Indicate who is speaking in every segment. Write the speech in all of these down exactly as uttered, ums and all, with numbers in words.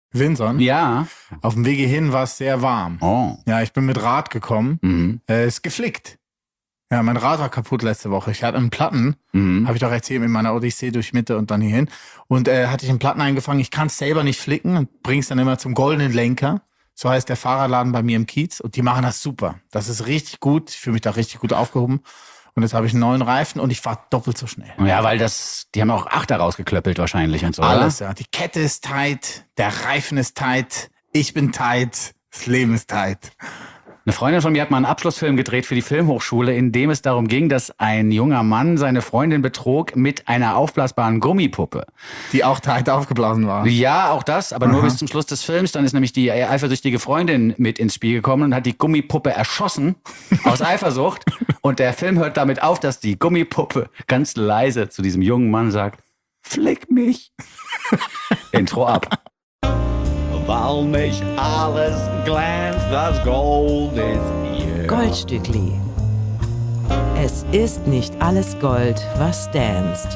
Speaker 1: Windsor?
Speaker 2: Ja.
Speaker 1: Auf dem Wege hin war es sehr warm.
Speaker 2: Oh.
Speaker 1: Ja, ich bin mit Rad gekommen.
Speaker 2: Mhm.
Speaker 1: Äh, ist geflickt. Ja, mein Rad war kaputt letzte Woche. Ich hatte einen Platten,
Speaker 2: Mhm.
Speaker 1: habe ich doch erzählt, mit meiner Odyssee durch Mitte und dann hierhin. Und äh, hatte ich einen Platten eingefangen. Ich kann es selber nicht flicken und bring's dann immer zum goldenen Lenker. So heißt der Fahrradladen bei mir im Kiez. Und die machen das super. Das ist richtig gut. Ich fühle mich da richtig gut aufgehoben. Und jetzt habe ich einen neuen Reifen und ich fahre doppelt so schnell.
Speaker 2: Ja, weil das, die haben auch Achter rausgeklöppelt wahrscheinlich und so,
Speaker 1: Alles,
Speaker 2: oder?
Speaker 1: ja. Die Kette ist tight, der Reifen ist tight, ich bin tight, das Leben ist tight.
Speaker 2: Eine Freundin von mir hat mal einen Abschlussfilm gedreht für die Filmhochschule, in dem es darum ging, dass ein junger Mann seine Freundin betrog mit einer aufblasbaren Gummipuppe.
Speaker 1: Die auch tight aufgeblasen war.
Speaker 2: Ja, auch das, aber
Speaker 1: Aha.
Speaker 2: nur bis zum Schluss des Films. Dann ist nämlich die eifersüchtige Freundin mit ins Spiel gekommen und hat die Gummipuppe erschossen aus Eifersucht. Und der Film hört damit auf, dass die Gummipuppe ganz leise zu diesem jungen Mann sagt, flick mich. Intro ab.
Speaker 3: Weil nicht alles glänzt, das Gold ist hier.
Speaker 4: Goldstückli. Es ist nicht alles Gold, was danst.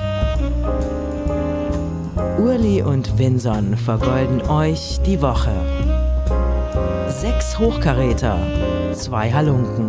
Speaker 4: Urli und Vinson vergolden euch die Woche. Sechs Hochkaräter, zwei Halunken.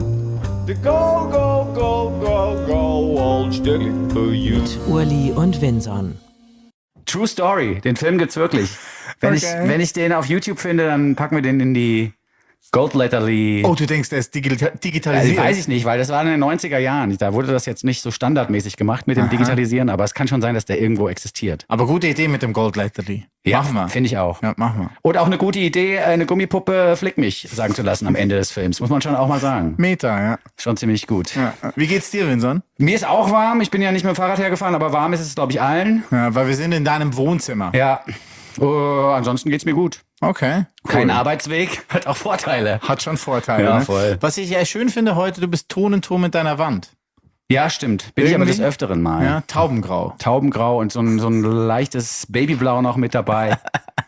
Speaker 3: The go, go, go, go, go, old Stückli for you.
Speaker 4: Mit Urli und Vinson.
Speaker 2: True Story, den Film gibt's wirklich. Wenn,
Speaker 1: Okay.
Speaker 2: ich, wenn ich den auf YouTube finde, dann packen wir den in die Goldletterly.
Speaker 1: Oh, du denkst, der ist digita-
Speaker 2: Also,
Speaker 1: digitalisiert?
Speaker 2: weiß ich nicht, weil das war in den neunziger Jahren. Da wurde das jetzt nicht so standardmäßig gemacht mit dem
Speaker 1: Aha.
Speaker 2: Digitalisieren, aber es kann schon sein, dass der irgendwo existiert.
Speaker 1: Aber gute Idee mit dem Gold Letterly. Machen wir.
Speaker 2: Finde ich auch.
Speaker 1: Ja, machen wir.
Speaker 2: Und auch eine gute Idee, eine Gummipuppe flick mich sagen zu lassen am Ende des Films. Muss man schon auch mal sagen.
Speaker 1: Meter, ja.
Speaker 2: Schon ziemlich gut.
Speaker 1: ja. Wie geht's dir, Vinson?
Speaker 2: Mir ist auch warm. Ich bin ja nicht mit dem Fahrrad hergefahren, aber warm ist es, glaube ich, allen.
Speaker 1: Ja, weil wir sind in deinem Wohnzimmer.
Speaker 2: Ja. Uh, ansonsten geht's mir gut.
Speaker 1: Okay.
Speaker 2: Kein Arbeitsweg, hat auch Vorteile.
Speaker 1: Hat schon Vorteile.
Speaker 2: Ja,
Speaker 1: ne?
Speaker 2: voll.
Speaker 1: Was ich ja schön finde heute, du bist Ton in Ton mit deiner Wand.
Speaker 2: Ja, stimmt. Bin ich aber
Speaker 1: Irgendwie?
Speaker 2: des Öfteren mal.
Speaker 1: Ja, Taubengrau.
Speaker 2: Taubengrau und so ein, so ein leichtes Babyblau noch mit dabei.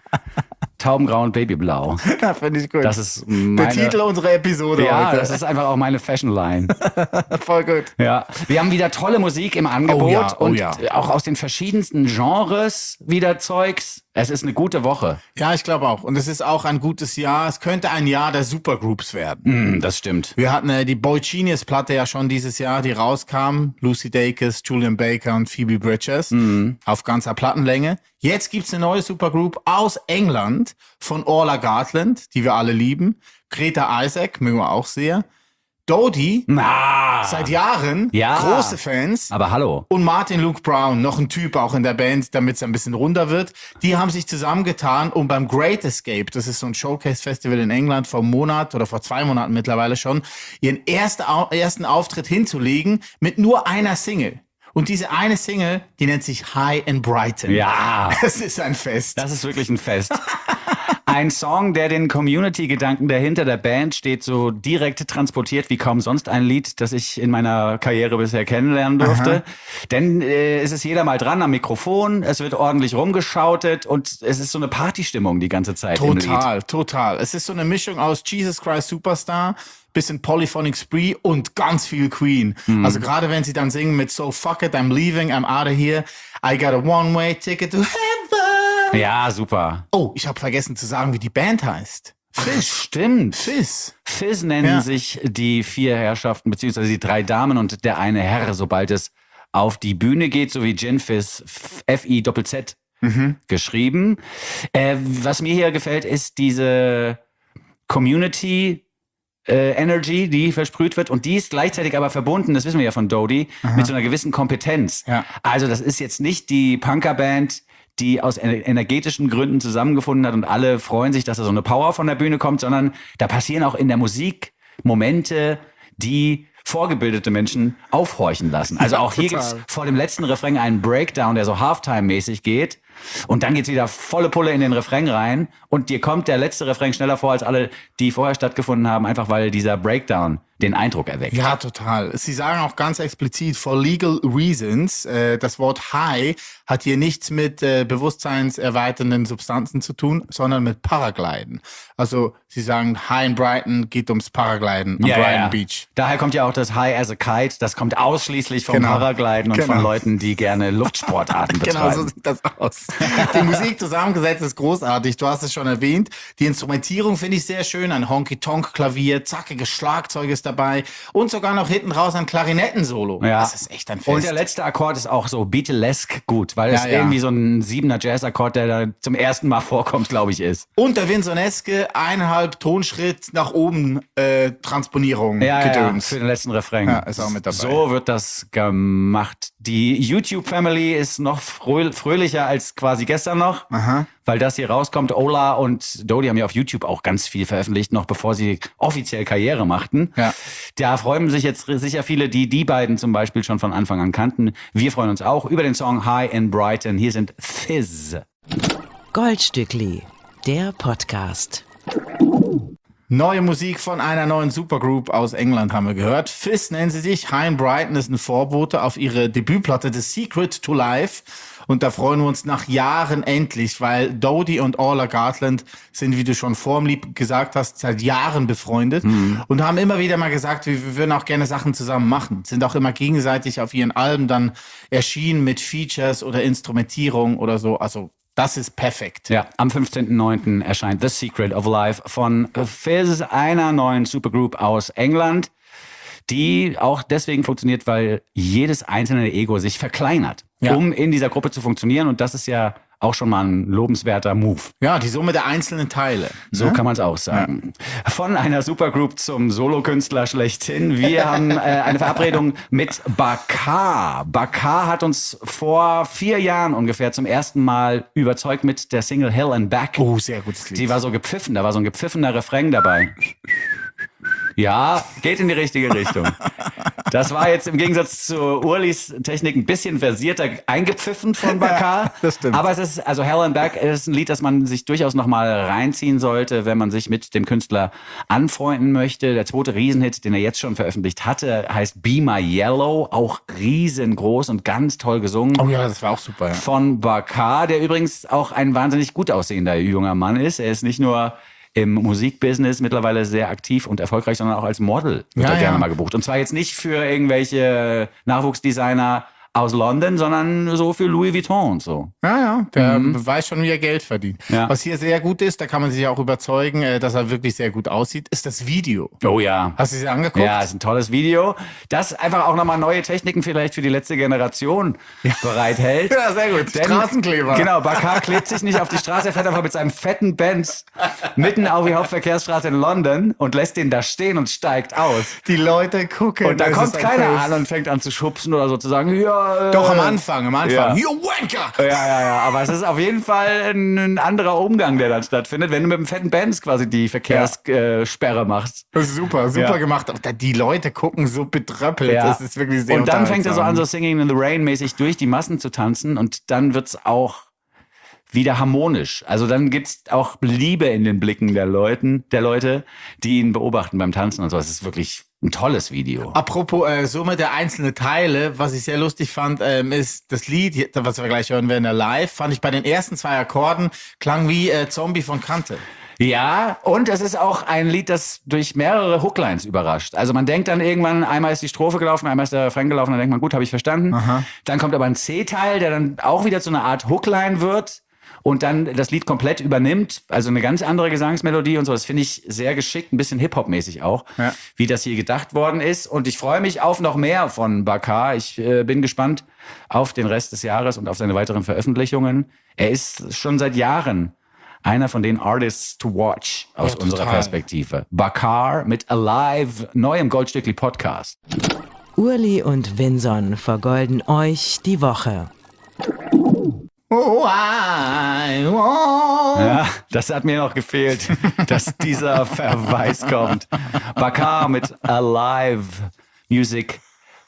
Speaker 2: Taubengrau und Babyblau.
Speaker 1: Ja, finde ich gut.
Speaker 2: Das ist meine,
Speaker 1: der Titel unserer Episode
Speaker 2: ja,
Speaker 1: heute.
Speaker 2: das ist einfach auch meine Fashion-Line.
Speaker 1: Voll gut.
Speaker 2: Ja. Wir haben wieder tolle Musik im Angebot
Speaker 1: Oh ja, oh
Speaker 2: und
Speaker 1: ja.
Speaker 2: auch aus den verschiedensten Genres wieder Zeugs. Es ist eine gute Woche.
Speaker 1: Ja, ich glaube auch. Und es ist auch ein gutes Jahr. Es könnte ein Jahr der Supergroups werden.
Speaker 2: Mm, das stimmt.
Speaker 1: Wir hatten äh, die Boy Genius Platte ja schon dieses Jahr, die rauskam. Lucy Dacus, Julian Baker und Phoebe Bridgers auf ganzer Plattenlänge. Jetzt gibt's eine neue Supergroup aus England von Orla Gartland, die wir alle lieben. Greta Isaac, mögen wir auch sehr. Dodie,
Speaker 2: Na,
Speaker 1: seit Jahren,
Speaker 2: Ja.
Speaker 1: große Fans.
Speaker 2: aber hallo.
Speaker 1: Und Martin Luke Brown, noch ein Typ auch in der Band, damit es ein bisschen runder wird. Die haben sich zusammengetan, um beim Great Escape, das ist so ein Showcase-Festival in England, vor einem Monat oder vor zwei Monaten mittlerweile schon, ihren erste, ersten Auftritt hinzulegen mit nur einer Single. Und diese eine Single, die nennt sich High and Brighton.
Speaker 2: Ja,
Speaker 1: Das ist ein Fest.
Speaker 2: das ist wirklich ein Fest. Ein Song, der den Community-Gedanken, der hinter der Band steht, so direkt transportiert wie kaum sonst ein Lied, das ich in meiner Karriere bisher kennenlernen durfte.
Speaker 1: Aha.
Speaker 2: Denn äh, es ist jeder mal dran am Mikrofon, es wird ordentlich rumgeschautet und es ist so eine Partystimmung die ganze Zeit im Lied.
Speaker 1: Total, total. Es ist so eine Mischung aus Jesus Christ Superstar, bisschen Polyphonic Spree und ganz viel Queen.
Speaker 2: Mhm.
Speaker 1: Also gerade wenn sie dann singen mit So fuck it, I'm leaving, I'm out of here, I got a one-way ticket to heaven.
Speaker 2: Ja, super.
Speaker 1: Oh, ich habe vergessen zu sagen, wie die Band heißt. Fizz.
Speaker 2: Stimmt.
Speaker 1: Fizz.
Speaker 2: Fizz nennen
Speaker 1: Ja.
Speaker 2: sich die vier Herrschaften, beziehungsweise die drei Damen und der eine Herr, sobald es auf die Bühne geht, so wie Gin Fizz, F I Z Z
Speaker 1: Mhm.
Speaker 2: geschrieben. Äh, was mir hier gefällt, ist diese Community äh, Energy, die versprüht wird und die ist gleichzeitig aber verbunden, das wissen wir ja von Dodie, mit so einer gewissen Kompetenz.
Speaker 1: Ja.
Speaker 2: Also das ist jetzt nicht die Punkerband, die aus ener- energetischen Gründen zusammengefunden hat und alle freuen sich, dass da so eine Power von der Bühne kommt, sondern da passieren auch in der Musik Momente, die vorgebildete Menschen aufhorchen lassen. Also auch hier
Speaker 1: total.
Speaker 2: gibt's vor dem letzten Refrain einen Breakdown, der so Halftime-mäßig geht. Und dann geht's wieder volle Pulle in den Refrain rein. Und dir kommt der letzte Refrain schneller vor als alle, die vorher stattgefunden haben, einfach weil dieser Breakdown den Eindruck erweckt.
Speaker 1: Ja, total. Sie sagen auch ganz explizit, for legal reasons, äh, das Wort High hat hier nichts mit äh, bewusstseinserweiternden Substanzen zu tun, sondern mit Paragliden. Also sie sagen, High in Brighton geht ums Paragliden am
Speaker 2: Ja,
Speaker 1: Brighton
Speaker 2: ja.
Speaker 1: Beach.
Speaker 2: Daher kommt ja auch das High as a Kite. Das kommt ausschließlich vom
Speaker 1: Genau.
Speaker 2: Paragliden und
Speaker 1: Genau.
Speaker 2: von Leuten, die gerne Luftsportarten betreiben.
Speaker 1: Genau, so sieht das aus. Die Musik zusammengesetzt ist großartig. Du hast es schon erwähnt. Die Instrumentierung finde ich sehr schön. Ein Honky-Tonk-Klavier, zackiges Schlagzeug ist dabei und sogar noch hinten raus ein Klarinettensolo.
Speaker 2: Ja.
Speaker 1: Das ist echt ein Fest.
Speaker 2: Und der letzte Akkord ist auch so Beatlesque gut, weil es
Speaker 1: Ja, ja.
Speaker 2: irgendwie so ein siebener Jazz-Akkord, der da zum ersten Mal vorkommt, glaube ich, ist.
Speaker 1: Und der Vinsoneske eineinhalb Tonschritt nach oben äh, Transponierung
Speaker 2: Ja, ja,
Speaker 1: gedöns.
Speaker 2: für den letzten Refrain.
Speaker 1: Ja, ist auch mit dabei.
Speaker 2: So wird das gemacht. Die YouTube-Family ist noch fröh fröhlicher als quasi gestern noch,
Speaker 1: Aha.
Speaker 2: weil das hier rauskommt. Ola und Dodie haben ja auf YouTube auch ganz viel veröffentlicht, noch bevor sie offiziell Karriere machten.
Speaker 1: Ja.
Speaker 2: Da freuen sich jetzt sicher viele, die die beiden zum Beispiel schon von Anfang an kannten. Wir freuen uns auch über den Song High in Brighton. Hier sind Fizz.
Speaker 4: Goldstückli, der Podcast.
Speaker 1: Neue Musik von einer neuen Supergroup aus England haben wir gehört. Fizz nennen sie sich. High in Brighton ist ein Vorbote auf ihre Debütplatte The Secret to Life. Und da freuen wir uns nach Jahren endlich, weil Dodie und Orla Gartland sind, wie du schon vorm Lied gesagt hast, seit Jahren befreundet mhm. und haben immer wieder mal gesagt, wir, wir würden auch gerne Sachen zusammen machen. Sind auch immer gegenseitig auf ihren Alben dann erschienen mit Features oder Instrumentierung oder so. Also das ist perfekt.
Speaker 2: Ja, am fünfzehnten neunten erscheint The Secret of Life von Fizz, einer neuen Supergroup aus England, die auch deswegen funktioniert, weil jedes einzelne Ego sich verkleinert,
Speaker 1: ja.
Speaker 2: um in dieser Gruppe zu funktionieren. Und das ist ja auch schon mal ein lobenswerter Move.
Speaker 1: Ja, die Summe der einzelnen Teile.
Speaker 2: So
Speaker 1: ne?
Speaker 2: kann man es auch sagen. Ja. Von einer Supergroup zum Solokünstler schlechthin. Wir haben äh, eine Verabredung mit Bakar. Bakar hat uns vor vier Jahren ungefähr zum ersten Mal überzeugt mit der Single Hell and Back.
Speaker 1: Oh, sehr gutes Lied.
Speaker 2: Die war so gepfiffen, da war so ein gepfiffener Refrain dabei. Ja, geht in die richtige Richtung. Das war jetzt im Gegensatz zu Urlis Technik ein bisschen versierter eingepfiffen von Bakar.
Speaker 1: Ja, das stimmt.
Speaker 2: Aber es ist, also Hell and Back ist ein Lied, das man sich durchaus nochmal reinziehen sollte, wenn man sich mit dem Künstler anfreunden möchte. Der zweite Riesenhit, den er jetzt schon veröffentlicht hatte, heißt Be My Yellow. Auch riesengroß und ganz toll gesungen.
Speaker 1: Oh ja, das war auch super. Ja.
Speaker 2: Von Bakar, der übrigens auch ein wahnsinnig gut aussehender junger Mann ist. Er ist nicht nur im Musikbusiness mittlerweile sehr aktiv und erfolgreich, sondern auch als Model wird
Speaker 1: Ja,
Speaker 2: er gerne
Speaker 1: ja.
Speaker 2: mal gebucht. Und zwar jetzt nicht für irgendwelche Nachwuchsdesigner aus London, sondern so für Louis Vuitton und so.
Speaker 1: Ja, ja, der mhm. weiß schon, wie er Geld verdient.
Speaker 2: Ja.
Speaker 1: Was hier sehr gut ist, da kann man sich auch überzeugen, äh, dass er wirklich sehr gut aussieht, ist das Video.
Speaker 2: Oh ja.
Speaker 1: Hast du es dir angeguckt?
Speaker 2: Ja, ist ein tolles Video, das einfach auch nochmal neue Techniken vielleicht für die letzte Generation ja. bereithält.
Speaker 1: Ja, sehr gut.
Speaker 2: Denn,
Speaker 1: Straßenkleber.
Speaker 2: Genau, Bakar klebt sich nicht auf die Straße, er fährt einfach mit seinem fetten Benz mitten auf die Hauptverkehrsstraße in London und lässt den da stehen und steigt aus.
Speaker 1: Die Leute gucken.
Speaker 2: Und da
Speaker 1: das
Speaker 2: kommt
Speaker 1: ist
Speaker 2: keiner
Speaker 1: einfach-
Speaker 2: an und fängt an zu schubsen oder so zu sagen, ja, äh,
Speaker 1: Doch, am Anfang, am Anfang.
Speaker 2: Ja.
Speaker 1: You wanker!
Speaker 2: Ja, ja, ja, aber es ist auf jeden Fall ein, ein anderer Umgang, der dann stattfindet, wenn du mit dem fetten Benz quasi die Verkehrssperre machst.
Speaker 1: Das ist super, super
Speaker 2: Ja.
Speaker 1: gemacht. Aber da- die Leute gucken so betröppelt.
Speaker 2: Ja.
Speaker 1: Das ist wirklich sehr
Speaker 2: Und dann fängt er so an, so
Speaker 1: unterhaltsam.
Speaker 2: Singing in the Rain mäßig durch die Massen zu tanzen und dann wird's auch wieder harmonisch. Also dann gibt's auch Liebe in den Blicken der Leuten, der Leute, die ihn beobachten beim Tanzen und so. Es ist wirklich ein tolles Video.
Speaker 1: Apropos äh, Summe der einzelnen Teile, was ich sehr lustig fand, ähm, ist das Lied, was wir gleich hören werden, der Live, fand ich bei den ersten zwei Akkorden, klang wie äh, Zombie von Kante.
Speaker 2: Ja, und es ist auch ein Lied, das durch mehrere Hooklines überrascht. Also man denkt dann irgendwann, einmal ist die Strophe gelaufen, einmal ist der Refrain gelaufen, dann denkt man, gut, habe ich verstanden.
Speaker 1: Aha.
Speaker 2: Dann kommt aber ein C-Teil, der dann auch wieder zu einer Art Hookline wird und dann das Lied komplett übernimmt. Also eine ganz andere Gesangsmelodie und so. Das finde ich sehr geschickt, ein bisschen Hip-Hop-mäßig auch,
Speaker 1: Ja.
Speaker 2: wie das hier gedacht worden ist. Und ich freue mich auf noch mehr von Bakar. Ich äh, bin gespannt auf den Rest des Jahres und auf seine weiteren Veröffentlichungen. Er ist schon seit Jahren einer von den Artists to watch aus
Speaker 1: Ja,
Speaker 2: unserer
Speaker 1: total. Perspektive.
Speaker 2: Bakar mit Alive, neu im Goldstückli Podcast.
Speaker 4: Urli und Vinson vergolden euch die Woche.
Speaker 1: Oh, I want.
Speaker 2: Ja, das hat mir noch gefehlt, dass dieser Verweis kommt. Bakar mit Alive Music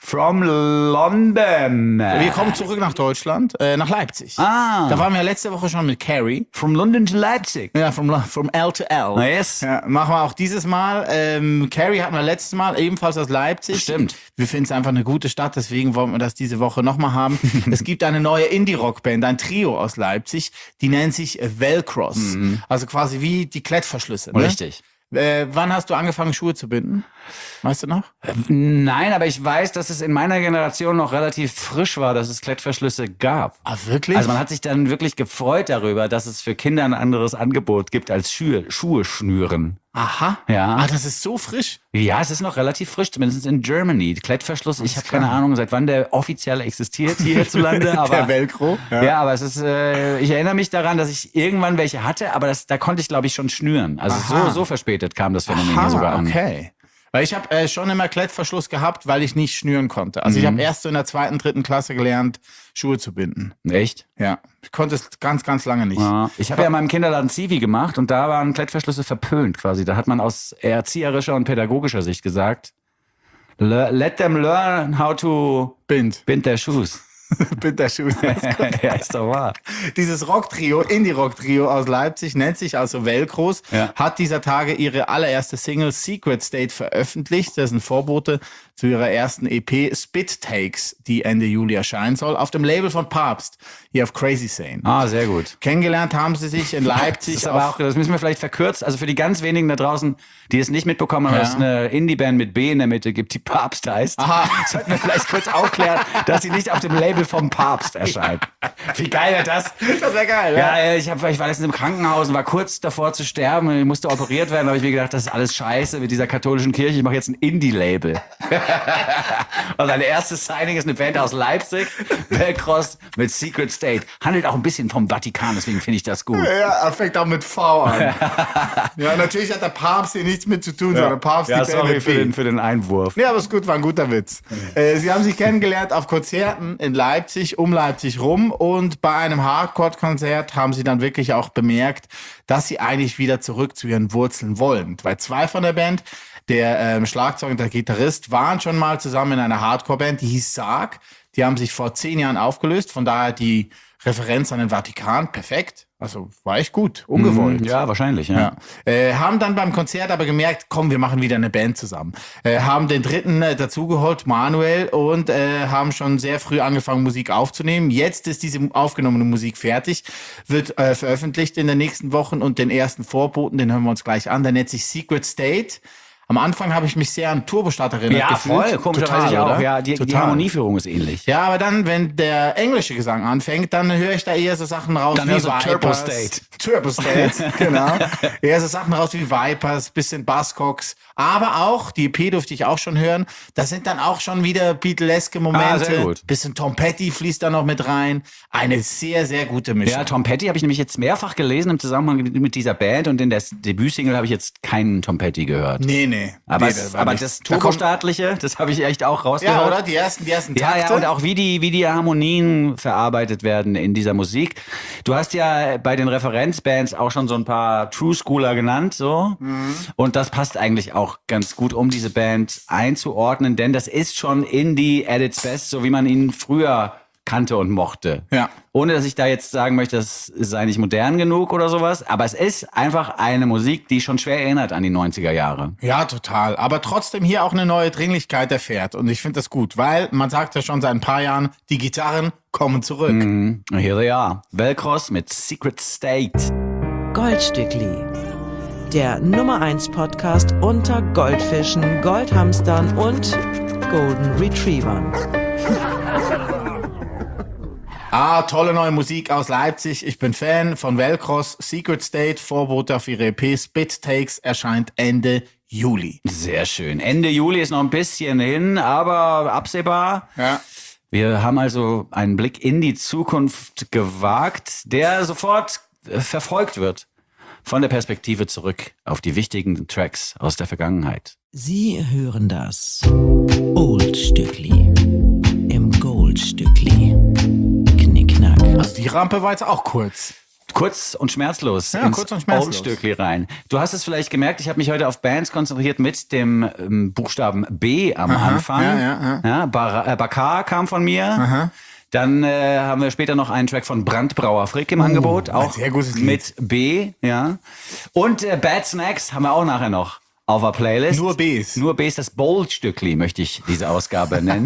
Speaker 2: From London.
Speaker 1: Wir kommen zurück nach Deutschland, äh, nach Leipzig.
Speaker 2: Ah.
Speaker 1: Da waren wir letzte Woche schon mit Carrie.
Speaker 2: From London to Leipzig.
Speaker 1: Ja, from, from L to L.
Speaker 2: Yes.
Speaker 1: Ja, machen wir auch dieses Mal. Ähm, Carrie hatten wir letztes Mal, ebenfalls aus Leipzig.
Speaker 2: Stimmt.
Speaker 1: Wir finden es einfach eine gute Stadt, deswegen wollen wir das diese Woche nochmal haben. Es gibt eine neue Indie-Rock-Band, ein Trio aus Leipzig, die nennt sich Velcros. Mhm. Also quasi wie die Klettverschlüsse. Ne?
Speaker 2: Richtig.
Speaker 1: Äh, wann hast du angefangen, Schuhe zu binden? Weißt du noch?
Speaker 2: Nein, aber ich weiß, dass es in meiner Generation noch relativ frisch war, dass es Klettverschlüsse gab.
Speaker 1: Ah, wirklich?
Speaker 2: Also man hat sich dann wirklich gefreut darüber, dass es für Kinder ein anderes Angebot gibt als Schuhe, Schuhe schnüren.
Speaker 1: Aha.
Speaker 2: Ja.
Speaker 1: Ah, das ist so frisch.
Speaker 2: Ja, es ist noch relativ frisch, zumindest in Germany. Klettverschluss, ich habe keine Ahnung, seit wann der offiziell existiert hier hierzulande. Aber,
Speaker 1: der Velcro.
Speaker 2: Ja. ja, aber es ist, äh, ich erinnere mich daran, dass ich irgendwann welche hatte, aber das, da konnte ich, glaube ich, schon schnüren. Also
Speaker 1: Aha.
Speaker 2: so, so verspätet kam das Phänomen
Speaker 1: Aha,
Speaker 2: hier sogar an.
Speaker 1: Okay. Weil ich habe äh, schon immer Klettverschluss gehabt, weil ich nicht schnüren konnte. Also mhm. ich habe erst so in der zweiten, dritten Klasse gelernt, Schuhe zu binden.
Speaker 2: Echt?
Speaker 1: Ja. Ich konnte es ganz, ganz lange nicht.
Speaker 2: Ja. Ich habe ja in meinem Kinderladen Zivi gemacht und da waren Klettverschlüsse verpönt quasi. Da hat man aus erzieherischer und pädagogischer Sicht gesagt, let them learn how to
Speaker 1: bind,
Speaker 2: bind their shoes.
Speaker 1: Bitterschuss.
Speaker 2: Ja, ist doch wahr.
Speaker 1: Dieses Rock-Trio, Indie-Rock-Trio aus Leipzig, nennt sich also Velcros,
Speaker 2: ja.
Speaker 1: hat dieser Tage ihre allererste Single Secret State veröffentlicht. Das ist ein Vorbote zu ihrer ersten E P Spit Takes, die Ende Juli erscheinen soll, auf dem Label von Papst, hier auf Crazy Sane.
Speaker 2: Ah, sehr gut.
Speaker 1: Kennengelernt haben sie sich in Leipzig.
Speaker 2: Das ist aber auch, das müssen wir vielleicht verkürzt, also für die ganz wenigen da draußen, die es nicht mitbekommen haben, ja. dass es eine Indie-Band mit B in der Mitte gibt, die Papst heißt.
Speaker 1: Aha.
Speaker 2: Sollten wir vielleicht kurz aufklären, dass sie nicht auf dem Label vom Papst erscheint. Wie geil wäre das?
Speaker 1: Das wäre geil,
Speaker 2: ja. Ja, ich, hab, ich war letztens im Krankenhaus und war kurz davor zu sterben und ich musste operiert werden, da habe ich mir gedacht, das ist alles scheiße mit dieser katholischen Kirche, ich mache jetzt ein Indie-Label. Also ein erstes Signing ist eine Band aus Leipzig, Velcros mit Secret State. Handelt auch ein bisschen vom Vatikan, deswegen finde ich das gut.
Speaker 1: Ja, er fängt auch mit V an. Ja, natürlich hat der Papst hier nichts mit zu tun, ja. sondern Papst
Speaker 2: ja,
Speaker 1: die
Speaker 2: sorry für den, für den Einwurf.
Speaker 1: Ja, aber ist gut, war ein guter Witz. Äh, sie haben sich kennengelernt auf Konzerten in Leipzig, um Leipzig rum und bei einem Hardcore-Konzert haben sie dann wirklich auch bemerkt, dass sie eigentlich wieder zurück zu ihren Wurzeln wollen. Weil zwei von der Band, der ähm, Schlagzeuger und der Gitarrist, waren schon mal zusammen in einer Hardcore-Band, die hieß Sarg. Die haben sich vor zehn Jahren aufgelöst, von daher die Referenz an den Vatikan, perfekt. Also war echt gut, ungewollt.
Speaker 2: Ja, wahrscheinlich, ja.
Speaker 1: ja. Äh, haben dann beim Konzert aber gemerkt, komm, wir machen wieder eine Band zusammen. Äh, haben den dritten äh, dazugeholt, Manuel, und äh, haben schon sehr früh angefangen, Musik aufzunehmen. Jetzt ist diese aufgenommene Musik fertig, wird äh, veröffentlicht in den nächsten Wochen und den ersten Vorboten, den hören wir uns gleich an, der nennt sich Secret State. Am Anfang habe ich mich sehr an Turbostart erinnert
Speaker 2: ja,
Speaker 1: gefühlt.
Speaker 2: Ja, voll, komischerweise auch.
Speaker 1: Oder?
Speaker 2: Ja, die, die Harmonieführung ist ähnlich.
Speaker 1: Ja, aber dann, wenn der englische Gesang anfängt, dann höre ich da eher so Sachen raus
Speaker 2: dann
Speaker 1: wie
Speaker 2: Vipers. Turbo State.
Speaker 1: Turbo State, genau. Eher so Sachen raus wie Vipers, bisschen Buzzcocks. Aber auch, die E P durfte ich auch schon hören, da sind dann auch schon wieder Beatleske Momente.
Speaker 2: Ah, sehr gut.
Speaker 1: Bisschen Tom Petty fließt da noch mit rein. Eine sehr, sehr gute Mischung.
Speaker 2: Ja, Tom Petty habe ich nämlich jetzt mehrfach gelesen im Zusammenhang mit dieser Band und in der Debütsingle habe ich jetzt keinen Tom Petty gehört.
Speaker 1: Nee, nee.
Speaker 2: Aber,
Speaker 1: nee,
Speaker 2: es,
Speaker 1: das,
Speaker 2: aber das Turbostaatliche, das habe ich echt auch rausgehört.
Speaker 1: Ja, oder? Die ersten, die ersten Takte.
Speaker 2: Ja, ja, und auch wie die, wie die Harmonien verarbeitet werden in dieser Musik. Du hast ja bei den Referenzbands auch schon so ein paar True Schooler genannt, so. Mhm. Und das passt eigentlich auch ganz gut, um diese Band einzuordnen, denn das ist schon Indie at its best, so wie man ihn früher kannte und mochte.
Speaker 1: Ja.
Speaker 2: Ohne, dass ich da jetzt sagen möchte, das sei nicht modern genug oder sowas, aber es ist einfach eine Musik, die schon schwer erinnert an die neunziger Jahre.
Speaker 1: Ja, total. Aber trotzdem hier auch eine neue Dringlichkeit erfährt. Und ich finde das gut, weil man sagt ja schon seit ein paar Jahren, die Gitarren kommen zurück.
Speaker 2: Mm, here they are. Velcros mit Secret State.
Speaker 4: Goldstückli. Der Nummer eins Podcast unter Goldfischen, Goldhamstern und Golden Retrievern.
Speaker 1: Ah, tolle neue Musik aus Leipzig. Ich bin Fan von Velcros. Secret State, Vorbote auf ihre E P Spit Takes, erscheint Ende Juli.
Speaker 2: Sehr schön. Ende Juli ist noch ein bisschen hin, aber absehbar.
Speaker 1: Ja.
Speaker 2: Wir haben also einen Blick in die Zukunft gewagt, der sofort äh, verfolgt wird von der Perspektive zurück auf die wichtigen Tracks aus der Vergangenheit.
Speaker 4: Sie hören das Oldstückli im Goldstückli. Knickknack.
Speaker 1: Also die Rampe war jetzt auch kurz.
Speaker 2: Kurz und schmerzlos
Speaker 1: Ja,
Speaker 2: ins
Speaker 1: kurz und schmerzlos.
Speaker 2: Old-Stückli rein. Du hast es vielleicht gemerkt, ich habe mich heute auf Bands konzentriert mit dem ähm, Buchstaben B am
Speaker 1: Aha,
Speaker 2: Anfang.
Speaker 1: ja, ja,
Speaker 2: ja. Bar äh, Bakar kam von mir.
Speaker 1: Aha.
Speaker 2: Dann äh, haben wir später noch einen Track von Brandbrauer Frick im Angebot,
Speaker 1: ein
Speaker 2: auch
Speaker 1: sehr gutes Lied.
Speaker 2: mit B, ja. Und äh, Bad Snacks haben wir auch nachher noch auf der Playlist.
Speaker 1: Nur Bs.
Speaker 2: Nur Bs, das Bold-Stückli möchte ich diese Ausgabe nennen.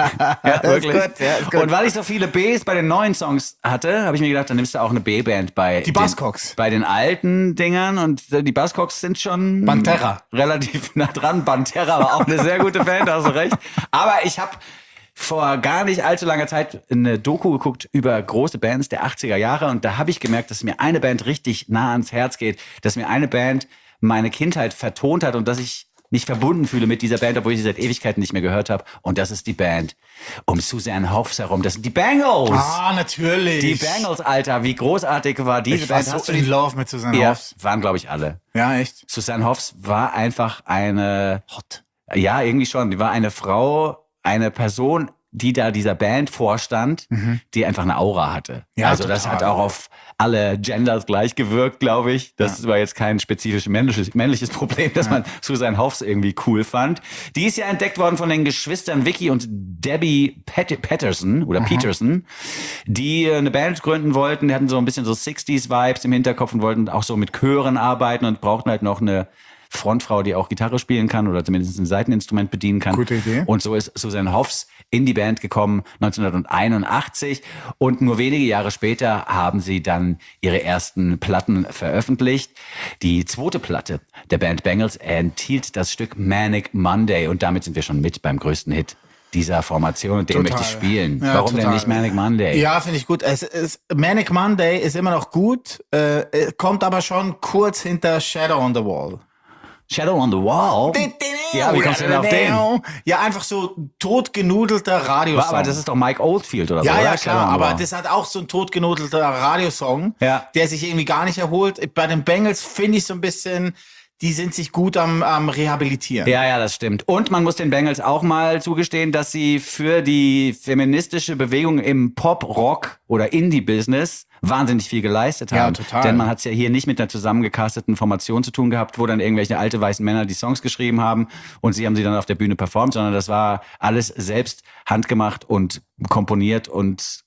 Speaker 2: Ja, wirklich.
Speaker 1: gut, ja, ist gut.
Speaker 2: Und weil ich so viele Bs bei den neuen Songs hatte, habe ich mir gedacht, dann nimmst du auch eine B-Band bei
Speaker 1: Die
Speaker 2: den,
Speaker 1: Buzzcocks.
Speaker 2: bei den alten Dingern. Und äh, die Buzzcocks sind schon
Speaker 1: Pantera.
Speaker 2: relativ nah dran. Pantera war auch eine sehr gute Band, hast du recht. Aber ich habe vor gar nicht allzu langer Zeit eine Doku geguckt über große Bands der achtziger Jahre und da habe ich gemerkt, dass mir eine Band richtig nah ans Herz geht, dass mir eine Band meine Kindheit vertont hat und dass ich mich verbunden fühle mit dieser Band, obwohl ich sie seit Ewigkeiten nicht mehr gehört habe. Und das ist die Band um Suzanne Hoffs herum. Das sind die Bangles.
Speaker 1: Ah, natürlich.
Speaker 2: Die Bangles, Alter. Wie großartig war diese
Speaker 1: Ich war
Speaker 2: Band?
Speaker 1: so
Speaker 2: Hast du
Speaker 1: in
Speaker 2: die-
Speaker 1: love mit Susanne
Speaker 2: Ja,
Speaker 1: Hoffs.
Speaker 2: waren, glaube ich, alle.
Speaker 1: Ja, echt.
Speaker 2: Susanne Hoffs war einfach eine... Hot. Ja, irgendwie schon. Die war eine Frau, eine Person, die da dieser Band vorstand, die einfach eine Aura hatte.
Speaker 1: Ja,
Speaker 2: also das
Speaker 1: total.
Speaker 2: hat auch auf alle Genders gleich gewirkt, glaube ich. Das war jetzt kein spezifisch männliches, männliches Problem, dass man Susanne Hoffs irgendwie cool fand. Die ist ja entdeckt worden von den Geschwistern Vicky und Debbie Pat- Patterson oder Peterson, die äh, eine Band gründen wollten. Die hatten so ein bisschen so sixties-Vibes im Hinterkopf und wollten auch so mit Chören arbeiten und brauchten halt noch eine Frontfrau, die auch Gitarre spielen kann oder zumindest ein Seiteninstrument bedienen kann.
Speaker 1: Gute Idee.
Speaker 2: Und so ist Susanne Hoffs in die Band gekommen neunzehnhunderteinundachtzig und nur wenige Jahre später haben sie dann ihre ersten Platten veröffentlicht. Die zweite Platte der Band Bangles enthielt das Stück Manic Monday und damit sind wir schon mit beim größten Hit dieser Formation und den
Speaker 1: Total.
Speaker 2: möchte ich spielen.
Speaker 1: Ja,
Speaker 2: Warum denn
Speaker 1: total.
Speaker 2: nicht Manic Monday?
Speaker 1: Ja, finde ich gut. Es ist, Manic Monday ist immer noch gut, äh, kommt aber schon kurz hinter Shadow on the Wall.
Speaker 2: Shadow on the Wall? Ja, wie kommst du denn auf den?
Speaker 1: Ja, einfach so totgenudelter Radiosong.
Speaker 2: Aber das ist doch Mike Oldfield oder so,
Speaker 1: ja,
Speaker 2: oder?
Speaker 1: ja,
Speaker 2: Shadow
Speaker 1: klar,
Speaker 2: on the
Speaker 1: aber
Speaker 2: Wall.
Speaker 1: das hat auch so ein totgenudelter Radiosong,
Speaker 2: Ja.
Speaker 1: der sich irgendwie gar nicht erholt. Bei den Bengals finde ich so ein bisschen, die sind sich gut am, am Rehabilitieren.
Speaker 2: Ja, ja, das stimmt. Und man muss den Bengals auch mal zugestehen, dass sie für die feministische Bewegung im Pop, Rock oder Indie-Business wahnsinnig viel geleistet
Speaker 1: Ja,
Speaker 2: haben.
Speaker 1: total.
Speaker 2: Denn man hat es ja hier nicht mit einer zusammengecasteten Formation zu tun gehabt, wo dann irgendwelche alte weißen Männer die Songs geschrieben haben und sie haben sie dann auf der Bühne performt, sondern das war alles selbst handgemacht und komponiert und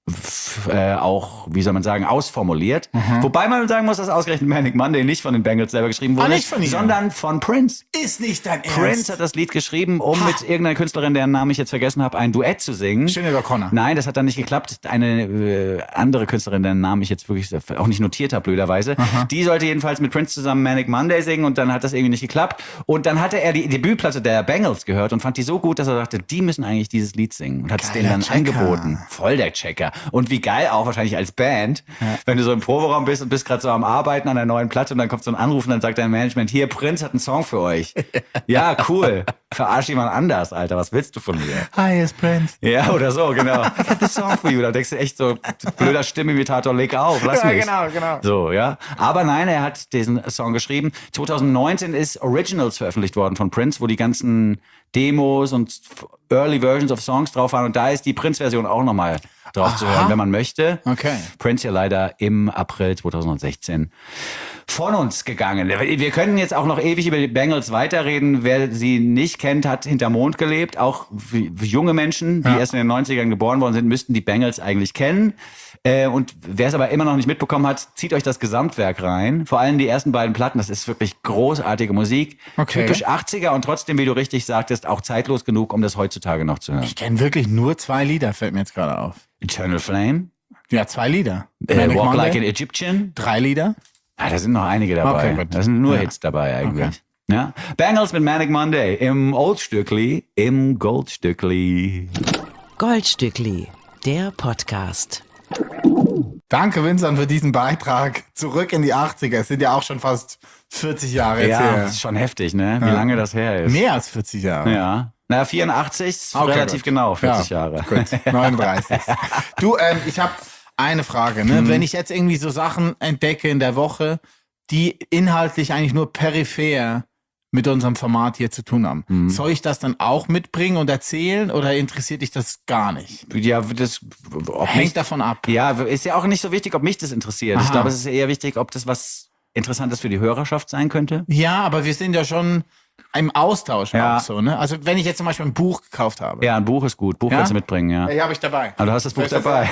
Speaker 2: f- äh, auch, wie soll man sagen, ausformuliert. Wobei man sagen muss, dass ausgerechnet Manic Monday nicht von den Bengals selber geschrieben wurde,
Speaker 1: Ah, nicht von ihnen?
Speaker 2: sondern von Prince.
Speaker 1: Ist nicht dein Ernst.
Speaker 2: Prince hat das Lied geschrieben, um mit irgendeiner Künstlerin, deren Namen ich jetzt vergessen habe, ein Duett zu singen.
Speaker 1: Sinead O'Connor.
Speaker 2: Nein, das hat dann nicht geklappt. Eine äh, andere Künstlerin, deren Namen ich jetzt wirklich auch nicht notiert habe, blöderweise. Die sollte jedenfalls mit Prince zusammen Manic Monday singen und dann hat das irgendwie nicht geklappt. Und dann hatte er die Debütplatte der Bangles gehört und fand die so gut, dass er dachte, die müssen eigentlich dieses Lied singen. Und hat es denen
Speaker 1: Geiler
Speaker 2: dann
Speaker 1: Checker.
Speaker 2: angeboten. Voll der Checker. Und wie geil auch wahrscheinlich als Band, wenn du so im Proberaum bist und bist gerade so am Arbeiten an der neuen Platte und dann kommt so ein Anruf und dann sagt dein Management, hier, Prince hat einen Song für euch. Ja, cool. Verarsch jemand anders, Alter. Was willst du von mir?
Speaker 1: Hi, ist Prince.
Speaker 2: Ja, oder so, genau. I got the song for you. Da denkst du echt so, blöder Stimmimitator, leg auf, lass
Speaker 1: Ja,
Speaker 2: mich.
Speaker 1: genau, genau.
Speaker 2: So, ja. Aber nein, er hat diesen Song geschrieben. zwanzig neunzehn ist Originals veröffentlicht worden von Prince, wo die ganzen Demos und Early Versions of Songs drauf waren. Und da ist die Prince-Version auch nochmal drauf zu hören, wenn man möchte.
Speaker 1: Okay.
Speaker 2: Prince ja leider im April zweitausendsechzehn von uns gegangen. Wir können jetzt auch noch ewig über die Bangles weiterreden. Wer sie nicht kennt, hat hinterm Mond gelebt. Auch für junge Menschen, die
Speaker 1: Ja.
Speaker 2: erst in den neunzigern geboren worden sind, müssten die Bangles eigentlich kennen. Äh, Und wer es aber immer noch nicht mitbekommen hat, zieht euch das Gesamtwerk rein. Vor allem die ersten beiden Platten. Das ist wirklich großartige Musik.
Speaker 1: Okay.
Speaker 2: Typisch achtziger und trotzdem, wie du richtig sagtest, auch zeitlos genug, um das heutzutage noch zu hören.
Speaker 1: Ich kenne wirklich nur zwei Lieder, fällt mir jetzt gerade auf.
Speaker 2: Eternal Flame,
Speaker 1: Ja, zwei Lieder.
Speaker 2: äh,
Speaker 1: Manic
Speaker 2: Walk
Speaker 1: Monday.
Speaker 2: Like an Egyptian.
Speaker 1: Drei Lieder.
Speaker 2: Ah, da sind noch einige dabei.
Speaker 1: Okay, gut.
Speaker 2: Da sind nur
Speaker 1: Ja.
Speaker 2: Hits dabei eigentlich.
Speaker 1: Okay.
Speaker 2: Ja. Bangles mit Manic Monday im Oldstückli, im Goldstückli.
Speaker 4: Goldstückli, der Podcast.
Speaker 1: Danke, Vincent, für diesen Beitrag. Zurück in die achtziger. Es sind ja auch schon fast vierzig Jahre jetzt
Speaker 2: Ja,
Speaker 1: her.
Speaker 2: ist schon heftig, ne? Wie lange das her ist.
Speaker 1: Mehr als vierzig Jahre.
Speaker 2: Ja. Na, vierundachtzig ist
Speaker 1: Okay,
Speaker 2: relativ
Speaker 1: gut.
Speaker 2: genau, vierzig
Speaker 1: Ja,
Speaker 2: Jahre.
Speaker 1: Gut, neununddreißig. Du, ähm, ich habe eine Frage. Ne?
Speaker 2: Mhm.
Speaker 1: Wenn ich jetzt irgendwie so Sachen entdecke in der Woche, die inhaltlich eigentlich nur peripher mit unserem Format hier zu tun haben.
Speaker 2: Mhm.
Speaker 1: Soll ich das dann auch mitbringen und erzählen oder interessiert dich das gar nicht?
Speaker 2: Ja, das ob
Speaker 1: Hängt
Speaker 2: mich,
Speaker 1: davon ab.
Speaker 2: Ja, ist ja auch nicht so wichtig, ob mich das interessiert.
Speaker 1: Aha.
Speaker 2: Ich glaube, es ist eher wichtig, ob das was Interessantes für die Hörerschaft sein könnte.
Speaker 1: Ja, aber wir sind ja schon im Austausch
Speaker 2: Ja.
Speaker 1: auch so, ne? Also wenn ich jetzt zum Beispiel ein Buch gekauft habe.
Speaker 2: Ja, ein Buch ist gut. Buch
Speaker 1: Ja?
Speaker 2: kannst du mitbringen, ja.
Speaker 1: Ja, habe ich dabei.
Speaker 2: Aber du hast das Buch
Speaker 1: Weißt du,
Speaker 2: dabei.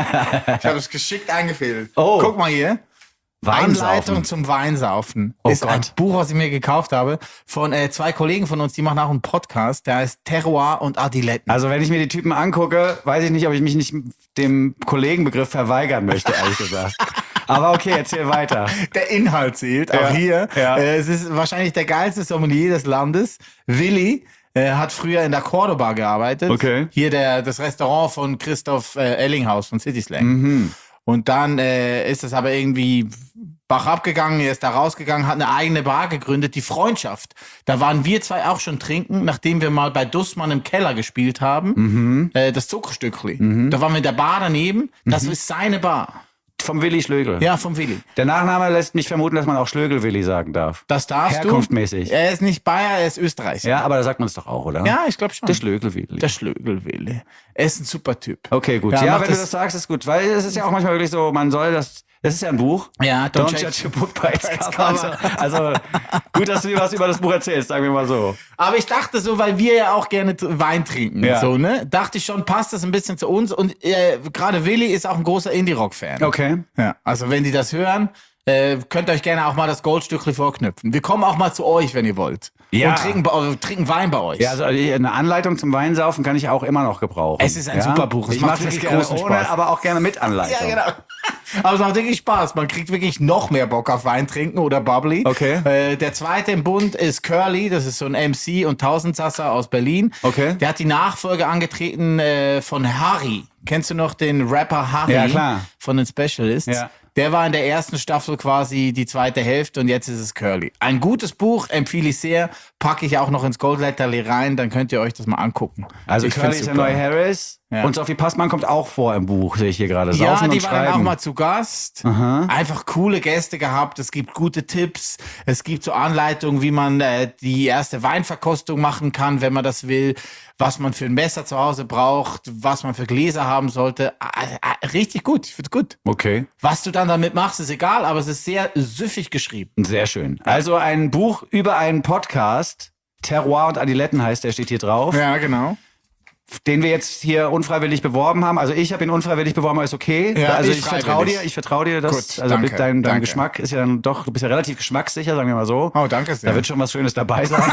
Speaker 1: Ich habe es geschickt eingefädelt.
Speaker 2: Oh.
Speaker 1: Guck mal hier.
Speaker 2: Weinsaufen.
Speaker 1: Anleitung zum Weinsaufen.
Speaker 2: Oh
Speaker 1: ist ein
Speaker 2: Gott.
Speaker 1: Buch, was ich mir gekauft habe, von äh, zwei Kollegen von uns, die machen auch einen Podcast, der heißt Terroir und Adiletten.
Speaker 2: Also wenn ich mir die Typen angucke, weiß ich nicht, ob ich mich nicht dem Kollegenbegriff verweigern möchte, ehrlich gesagt. Aber okay, erzähl weiter.
Speaker 1: Der Inhalt zählt, auch
Speaker 2: Ja,
Speaker 1: hier.
Speaker 2: ja.
Speaker 1: Äh, es ist wahrscheinlich der geilste Sommelier des Landes. Willi äh, hat früher in der Cordoba gearbeitet.
Speaker 2: Okay.
Speaker 1: Hier der, das Restaurant von Christoph äh, Ellinghaus von City Slang.
Speaker 2: Mhm.
Speaker 1: Und dann äh, ist es aber irgendwie Bach abgegangen, er ist da rausgegangen, hat eine eigene Bar gegründet, die Freundschaft. Da waren wir zwei auch schon trinken, nachdem wir mal bei Dussmann im Keller gespielt haben,
Speaker 2: Mhm.
Speaker 1: äh, das Zuckerstückli. Da waren wir in der Bar daneben, das ist seine Bar.
Speaker 2: Vom Willi Schlögel.
Speaker 1: Ja, vom Willi.
Speaker 2: Der Nachname lässt mich vermuten, dass man auch Schlögel-Willi sagen darf.
Speaker 1: Das darfst
Speaker 2: Herkunftmäßig.
Speaker 1: du. Er ist nicht Bayer, er ist Österreicher.
Speaker 2: Ja, aber da sagt man es doch auch, oder?
Speaker 1: Ja, ich glaube schon.
Speaker 2: Der Schlögel-Willi.
Speaker 1: Der Schlögel-Willi. Er ist ein super Typ.
Speaker 2: Okay, gut.
Speaker 1: Ja,
Speaker 2: Ja,
Speaker 1: mach
Speaker 2: wenn du
Speaker 1: das-
Speaker 2: das sagst, ist gut. Weil es ist ja auch manchmal wirklich so, man soll das, das ist ja ein Buch.
Speaker 1: Ja,
Speaker 2: Don't,
Speaker 1: don't
Speaker 2: judge
Speaker 1: judge
Speaker 2: a book by its
Speaker 1: by its
Speaker 2: cover. Also,
Speaker 1: cover.
Speaker 2: also gut, dass du mir was über das Buch erzählst, sagen wir mal so.
Speaker 1: Aber ich dachte so, weil wir ja auch gerne t- Wein trinken,
Speaker 2: Ja.
Speaker 1: so, ne? Dachte ich schon, passt das ein bisschen zu uns. Und äh, gerade Willi ist auch ein großer Indie-Rock-Fan.
Speaker 2: Okay.
Speaker 1: Ja, also wenn die das hören, äh, könnt ihr euch gerne auch mal das Goldstückli vorknüpfen. Wir kommen auch mal zu euch, wenn ihr wollt.
Speaker 2: Ja.
Speaker 1: Und trinken, bei- äh, trinken Wein bei euch.
Speaker 2: Ja, also eine Anleitung zum Weinsaufen kann ich auch immer noch gebrauchen.
Speaker 1: Es ist ein
Speaker 2: ja?
Speaker 1: super Buch. Es
Speaker 2: Ich
Speaker 1: macht
Speaker 2: mache das
Speaker 1: wirklich
Speaker 2: gerne
Speaker 1: großen
Speaker 2: ohne,
Speaker 1: Spaß.
Speaker 2: aber auch gerne mit Anleitung.
Speaker 1: Ja, genau. Aber es macht wirklich Spaß. Man kriegt wirklich noch mehr Bock auf Wein trinken oder Bubbly.
Speaker 2: Okay.
Speaker 1: Äh, der zweite im Bund ist Curly. Das ist so ein M C und Tausendsasser aus Berlin.
Speaker 2: Okay.
Speaker 1: Der hat die Nachfolge angetreten äh, von Harry. Kennst du noch den Rapper Harry?
Speaker 2: Ja, klar.
Speaker 1: Von den Specialists.
Speaker 2: Ja.
Speaker 1: Der war in der ersten Staffel quasi die zweite Hälfte und jetzt ist es Curly. Ein gutes Buch, empfehle ich sehr. Packe ich auch noch ins Goldletterli rein, dann könnt ihr euch das mal angucken.
Speaker 2: Also
Speaker 1: Ich
Speaker 2: Curly
Speaker 1: find's
Speaker 2: ist der
Speaker 1: super.
Speaker 2: neue Harris
Speaker 1: Ja.
Speaker 2: und Sophie Passmann kommt auch vor im Buch, sehe ich hier gerade.
Speaker 1: Ja,
Speaker 2: Saufen
Speaker 1: die
Speaker 2: und
Speaker 1: war dann auch
Speaker 2: Schreiben.
Speaker 1: mal zu Gast. Einfach coole Gäste gehabt. Es gibt gute Tipps. Es gibt so Anleitungen, wie man äh, die erste Weinverkostung machen kann, wenn man das will. Was man für ein Messer zu Hause braucht. Was man für Gläser haben sollte. Ah, ah, richtig gut. Ich find's gut.
Speaker 2: Okay.
Speaker 1: Was du dann damit machst, ist egal, aber es ist sehr süffig geschrieben.
Speaker 2: Sehr schön. Also ein Buch über einen Podcast. Terroir und Adiletten heißt, der steht hier drauf.
Speaker 1: Ja, genau.
Speaker 2: Den wir jetzt hier unfreiwillig beworben haben. Also ich habe ihn unfreiwillig beworben, aber ist okay.
Speaker 1: Ja,
Speaker 2: also
Speaker 1: ich
Speaker 2: ich, vertraue dir,
Speaker 1: freiwillig.
Speaker 2: ich vertraue dir, dass
Speaker 1: Gut,
Speaker 2: also
Speaker 1: danke,
Speaker 2: mit dein, dein
Speaker 1: danke.
Speaker 2: Geschmack ist ja dann doch, du bist ja relativ geschmackssicher, sagen wir mal so.
Speaker 1: Oh, danke sehr.
Speaker 2: Da wird schon was Schönes dabei sein.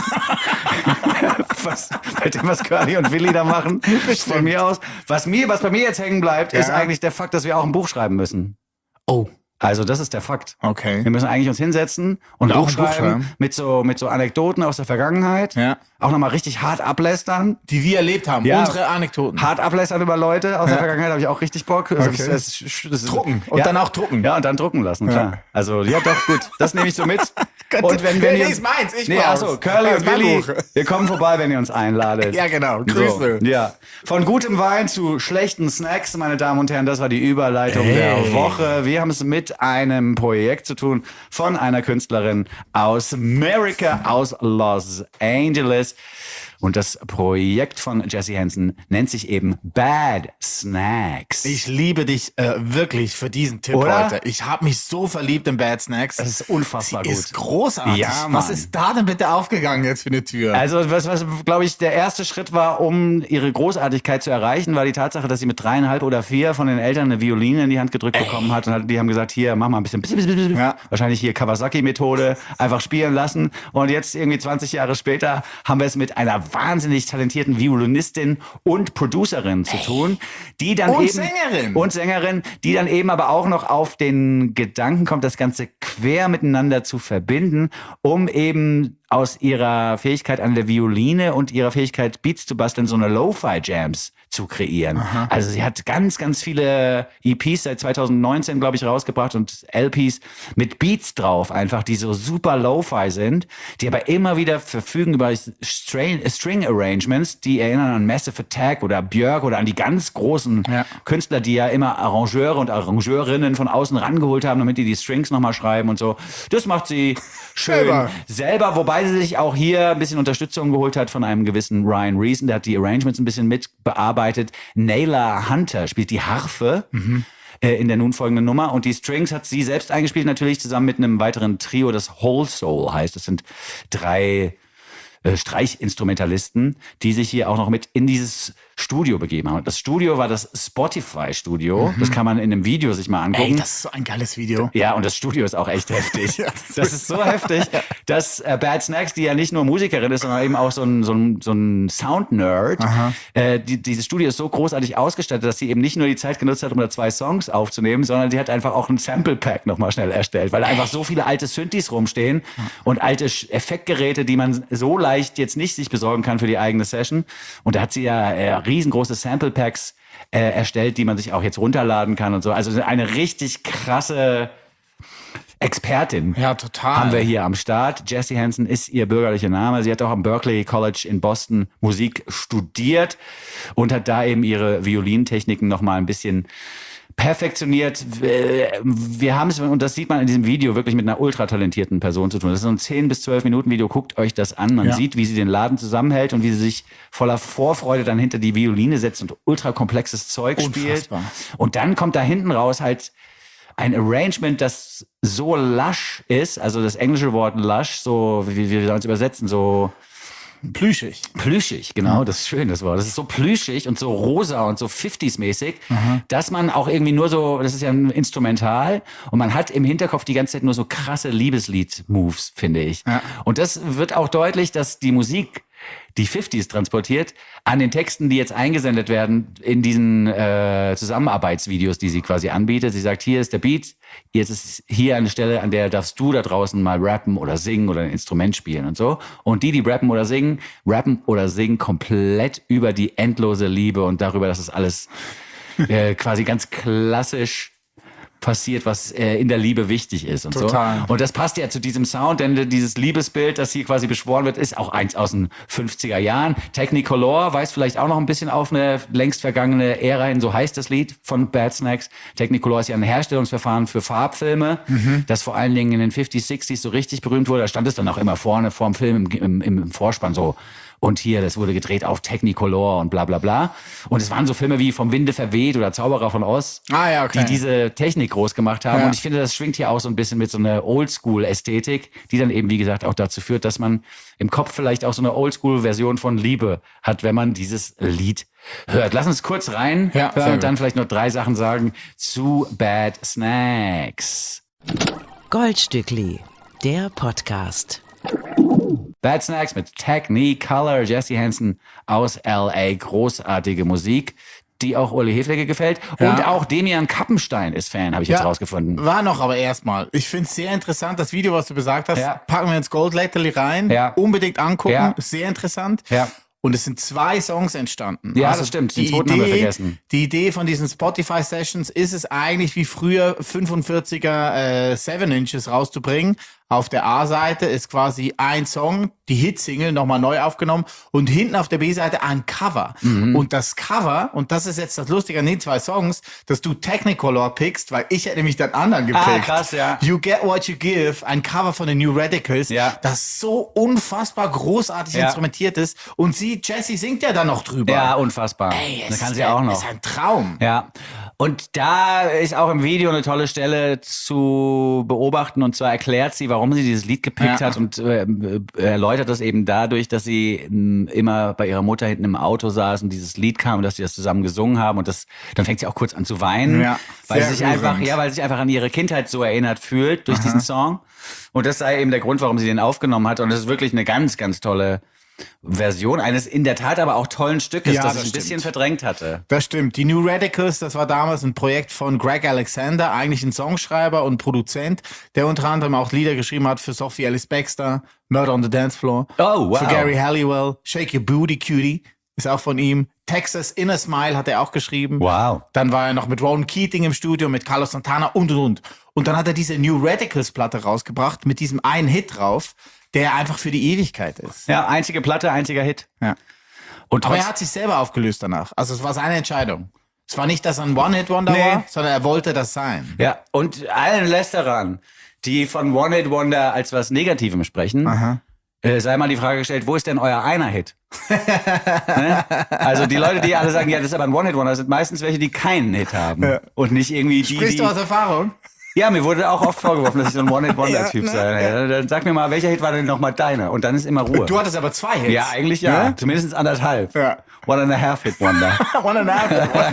Speaker 2: was, bei dem, was Curly und Willi da machen, von mir aus. Was mir, was bei mir jetzt hängen bleibt, ist
Speaker 1: Ja.
Speaker 2: eigentlich der Fakt, dass wir auch ein Buch schreiben müssen.
Speaker 1: Oh,
Speaker 2: Also das ist der Fakt.
Speaker 1: okay.
Speaker 2: Wir müssen eigentlich uns hinsetzen und,
Speaker 1: Und
Speaker 2: ein
Speaker 1: auch
Speaker 2: Buch
Speaker 1: ein Buch
Speaker 2: schreiben,
Speaker 1: schreiben.
Speaker 2: mit so mit so Anekdoten aus der Vergangenheit.
Speaker 1: Ja.
Speaker 2: Auch nochmal richtig hart ablästern.
Speaker 1: Die wir erlebt haben.
Speaker 2: Ja.
Speaker 1: Unsere Anekdoten.
Speaker 2: Hart ablästern über Leute aus der
Speaker 1: Ja.
Speaker 2: Vergangenheit habe ich auch richtig Bock. Also
Speaker 1: Okay.
Speaker 2: das, das, das,
Speaker 1: Drucken. Und dann auch drucken.
Speaker 2: Ja, und dann drucken lassen, klar.
Speaker 1: Ja.
Speaker 2: Also ja, doch, gut. Das nehme ich so mit. Und wenn, wenn
Speaker 1: Nee,
Speaker 2: ihr,
Speaker 1: ist meins, ich
Speaker 2: nee,
Speaker 1: brauch's.
Speaker 2: achso, Curly
Speaker 1: Das
Speaker 2: und
Speaker 1: ist mein
Speaker 2: Willi,
Speaker 1: Buch.
Speaker 2: wir kommen vorbei, wenn ihr uns einladet.
Speaker 1: Ja, genau.
Speaker 2: So,
Speaker 1: Grüße.
Speaker 2: ja. Von gutem Wein zu schlechten Snacks, meine Damen und Herren, das war die Überleitung
Speaker 1: Hey.
Speaker 2: der Woche. Wir haben es mit einem Projekt zu tun von einer Künstlerin aus Amerika, aus Los Angeles. Und das Projekt von Jessie Hansen nennt sich eben Bad Snacks.
Speaker 1: Ich liebe dich äh, wirklich für diesen Tipp
Speaker 2: Oder?
Speaker 1: heute. Ich habe mich so verliebt in Bad Snacks.
Speaker 2: Das ist unfassbar
Speaker 1: Sie
Speaker 2: gut.
Speaker 1: ist großartig.
Speaker 2: Ja,
Speaker 1: Was
Speaker 2: Mann.
Speaker 1: ist da denn bitte aufgegangen jetzt für eine Tür?
Speaker 2: Also was, was glaube ich, der erste Schritt war, um ihre Großartigkeit zu erreichen, war die Tatsache, dass sie mit dreieinhalb oder vier von den Eltern eine Violine in die Hand gedrückt bekommen hat und hat, die haben gesagt, hier, mach mal ein bisschen,
Speaker 1: Ja.
Speaker 2: wahrscheinlich hier Kawasaki-Methode, einfach spielen lassen. Und jetzt irgendwie zwanzig Jahre später haben wir es mit einer wahnsinnig talentierten Violinistin und Producerin zu tun, die dann
Speaker 1: Und
Speaker 2: eben
Speaker 1: Sängerin.
Speaker 2: und Sängerin, die dann eben aber auch noch auf den Gedanken kommt, das Ganze quer miteinander zu verbinden, um eben aus ihrer Fähigkeit an der Violine und ihrer Fähigkeit, Beats zu basteln, so eine Lo-Fi-Jams zu kreieren. Also sie hat ganz, ganz viele E Ps seit zweitausendneunzehn, glaube ich, rausgebracht und L Ps mit Beats drauf, einfach, die so super Lo-Fi sind, die aber immer wieder verfügen über String, String Arrangements, die erinnern an Massive Attack oder Björk oder an die ganz großen
Speaker 1: Ja.
Speaker 2: Künstler, die ja immer Arrangeure und Arrangeurinnen von außen rangeholt haben, damit die die Strings nochmal schreiben und so. Das macht sie schön
Speaker 1: Selber.
Speaker 2: selber, wobei sie sich auch hier ein bisschen Unterstützung geholt hat von einem gewissen Ryan Reason, der hat die Arrangements ein bisschen mitbearbeitet. Naylor Hunter spielt die Harfe. Mhm. In der nun folgenden Nummer. Und die Strings hat sie selbst eingespielt, natürlich zusammen mit einem weiteren Trio, das Whole Soul heißt. Das sind drei äh, Streichinstrumentalisten, die sich hier auch noch mit in dieses Studio begeben haben. Das Studio war das Spotify-Studio. Mhm. Das kann man in einem Video sich mal angucken.
Speaker 1: Ey, das ist so ein geiles Video.
Speaker 2: Ja, und das Studio ist auch echt heftig.
Speaker 1: Ja,
Speaker 2: das, das ist so heftig, dass äh, Bad Snacks, die ja nicht nur Musikerin ist, sondern eben auch so ein, so ein, so ein Sound-Nerd, äh, die, dieses Studio ist so großartig ausgestattet, dass sie eben nicht nur die Zeit genutzt hat, um da zwei Songs aufzunehmen, sondern die hat einfach auch ein Sample-Pack nochmal schnell erstellt, weil da einfach so viele alte Synthes rumstehen und alte Effektgeräte, die man so leicht jetzt nicht sich besorgen kann für die eigene Session. Und da hat sie ja äh, riesengroße Sample-Packs äh, erstellt, die man sich auch jetzt runterladen kann und so. Also eine richtig krasse Expertin
Speaker 1: Ja, total.
Speaker 2: haben wir hier am Start. Jessie Hansen ist ihr bürgerlicher Name. Sie hat auch am Berklee College in Boston Musik studiert und hat da eben ihre Violintechniken noch mal ein bisschen perfektioniert. Wir haben es, und das sieht man in diesem Video, wirklich mit einer ultra talentierten Person zu tun. Das ist so ein zehn bis zwölf Minuten Video. Guckt euch das an. Man
Speaker 1: Ja.
Speaker 2: sieht, wie sie den Laden zusammenhält und wie sie sich voller Vorfreude dann hinter die Violine setzt und ultra komplexes Zeug
Speaker 1: Unfassbar.
Speaker 2: spielt. Und dann kommt da hinten raus halt ein Arrangement, das so lush ist, also das englische Wort lush, so, wie wir sollen es übersetzen, so
Speaker 1: Plüschig.
Speaker 2: plüschig, genau, das ist schön, das Wort. Das ist so plüschig und so rosa und so fifties-mäßig, dass man auch irgendwie nur so, das ist ja ein Instrumental und man hat im Hinterkopf die ganze Zeit nur so krasse Liebeslied-Moves, finde ich.
Speaker 1: Ja.
Speaker 2: Und das wird auch deutlich, dass die Musik die fifties transportiert, an den Texten, die jetzt eingesendet werden in diesen äh, Zusammenarbeitsvideos, die sie quasi anbietet. Sie sagt, hier ist der Beat, jetzt ist hier eine Stelle, an der darfst du da draußen mal rappen oder singen oder ein Instrument spielen und so. Und die, die rappen oder singen, rappen oder singen komplett über die endlose Liebe und darüber, dass es alles äh, quasi ganz klassisch passiert, was äh, in der Liebe wichtig ist und
Speaker 1: Total.
Speaker 2: so. Und das passt ja zu diesem Sound, denn dieses Liebesbild, das hier quasi beschworen wird, ist auch eins aus den fünfziger Jahren. Technicolor weist vielleicht auch noch ein bisschen auf eine längst vergangene Ära hin, so heißt das Lied von Bad Snacks. Technicolor ist ja ein Herstellungsverfahren für Farbfilme, mhm. das vor allen Dingen in den fünfziger, sechziger so richtig berühmt wurde. Da stand es dann auch immer vorne vorm Film im, im, im Vorspann so. Und hier, das wurde gedreht auf Technicolor und bla bla bla. Und es waren so Filme wie Vom Winde verweht oder Zauberer von Oz,
Speaker 1: Ah, ja, okay.
Speaker 2: die diese Technik groß gemacht haben.
Speaker 1: Ja.
Speaker 2: Und ich finde, das schwingt hier auch so ein bisschen mit so einer Oldschool-Ästhetik, die dann eben, wie gesagt, auch dazu führt, dass man im Kopf vielleicht auch so eine Oldschool-Version von Liebe hat, wenn man dieses Lied hört. Lass uns kurz rein
Speaker 1: Ja, sehr
Speaker 2: hören und
Speaker 1: gut.
Speaker 2: dann vielleicht noch drei Sachen sagen zu Bad Snacks.
Speaker 4: Goldstückli, der Podcast.
Speaker 2: Bad Snacks mit Technicolor, Jessie Hansen aus L A. Großartige Musik, die auch Uli Heflege gefällt.
Speaker 1: Ja.
Speaker 2: Und auch Demian Kappenstein ist Fan, habe ich jetzt rausgefunden.
Speaker 1: War noch aber erstmal. Ich finde es sehr interessant, das Video, was du besagt hast,
Speaker 2: Ja.
Speaker 1: packen wir ins Goldletterli rein.
Speaker 2: Ja.
Speaker 1: Unbedingt angucken.
Speaker 2: Ja.
Speaker 1: Sehr interessant.
Speaker 2: Ja.
Speaker 1: Und es sind zwei Songs entstanden.
Speaker 2: Ja, das stimmt. Den
Speaker 1: die
Speaker 2: zweiten haben wir vergessen.
Speaker 1: Die Idee von diesen Spotify-Sessions ist es eigentlich wie früher fünfundvierziger äh, Seven Inches rauszubringen. Auf der A-Seite ist quasi ein Song, die Hitsingle nochmal neu aufgenommen und hinten auf der B-Seite ein Cover.
Speaker 2: Mhm.
Speaker 1: Und das Cover, und das ist jetzt das Lustige an den zwei Songs, dass du Technicolor pickst, weil ich hätte nämlich den anderen gepickt.
Speaker 2: Ah, krass, ja.
Speaker 1: You Get What You Give, ein Cover von den New Radicals,
Speaker 2: Ja.
Speaker 1: das so unfassbar großartig
Speaker 2: Ja.
Speaker 1: instrumentiert ist. Und sie, Jessie, singt ja dann noch drüber.
Speaker 2: Ja, unfassbar.
Speaker 1: Ey,
Speaker 2: da
Speaker 1: es
Speaker 2: kann
Speaker 1: ist
Speaker 2: sie
Speaker 1: ein-
Speaker 2: auch noch.
Speaker 1: ist ein Traum.
Speaker 2: Ja, und da ist auch im Video eine tolle Stelle zu beobachten und zwar erklärt sie, warum sie dieses Lied gepickt
Speaker 1: Ja.
Speaker 2: hat und äh, erläutert das eben dadurch, dass sie mh, immer bei ihrer Mutter hinten im Auto saß und dieses Lied kam und dass sie das zusammen gesungen haben und das, dann fängt sie auch kurz an zu weinen,
Speaker 1: Ja,
Speaker 2: weil
Speaker 1: sehr
Speaker 2: sie sich einfach,
Speaker 1: rührend.
Speaker 2: ja, weil sie sich einfach an ihre Kindheit so erinnert fühlt durch diesen Song und das sei eben der Grund, warum sie den aufgenommen hat und das ist wirklich eine ganz, ganz tolle Version eines in der Tat aber auch tollen Stückes,
Speaker 1: Ja,
Speaker 2: das,
Speaker 1: das
Speaker 2: ich ein bisschen
Speaker 1: stimmt.
Speaker 2: verdrängt hatte.
Speaker 1: Das stimmt. Die New Radicals, das war damals ein Projekt von Greg Alexander, eigentlich ein Songschreiber und Produzent, der unter anderem auch Lieder geschrieben hat für Sophie Ellis Bextor, Murder on the Dance Floor,
Speaker 2: Oh, wow.
Speaker 1: für Gary Halliwell, Shake Your Booty Cutie, ist auch von ihm. Texas Inner Smile hat er auch geschrieben.
Speaker 2: Wow.
Speaker 1: Dann war er noch mit Ronan Keating im Studio, mit Carlos Santana und und und. Und dann hat er diese New Radicals Platte rausgebracht mit diesem einen Hit drauf, der einfach für die Ewigkeit ist.
Speaker 2: Ja, einzige Platte, einziger Hit.
Speaker 1: Ja.
Speaker 2: Und
Speaker 1: Aber
Speaker 2: trotz-
Speaker 1: er hat sich selber aufgelöst danach. Also es war seine Entscheidung. Es war nicht, dass er ein One-Hit-Wonder
Speaker 2: Nee.
Speaker 1: war, sondern er wollte das sein.
Speaker 2: Ja, und allen Lästerern, die von One-Hit-Wonder als was Negativem sprechen,
Speaker 1: Aha.
Speaker 2: äh, sei mal die Frage gestellt, wo ist denn euer Einer-Hit? Ne? Also die Leute, die alle sagen, ja, das ist aber ein One-Hit-Wonder, sind meistens welche, die keinen Hit haben.
Speaker 1: Ja.
Speaker 2: Und nicht irgendwie die,
Speaker 1: Sprichst
Speaker 2: die...
Speaker 1: du aus Erfahrung?
Speaker 2: Ja, mir wurde auch oft vorgeworfen, dass ich so ein One-Hit-Wonder-Typ
Speaker 1: Ja, ne?
Speaker 2: sei. Ja, dann sag mir mal, welcher Hit war denn nochmal deiner? Und dann ist immer Ruhe.
Speaker 1: Du hattest aber zwei Hits.
Speaker 2: Ja, eigentlich ja.
Speaker 1: Ja?
Speaker 2: Zumindest anderthalb.
Speaker 1: Ja.
Speaker 2: One and a half Hit Wonder.
Speaker 1: One and a half.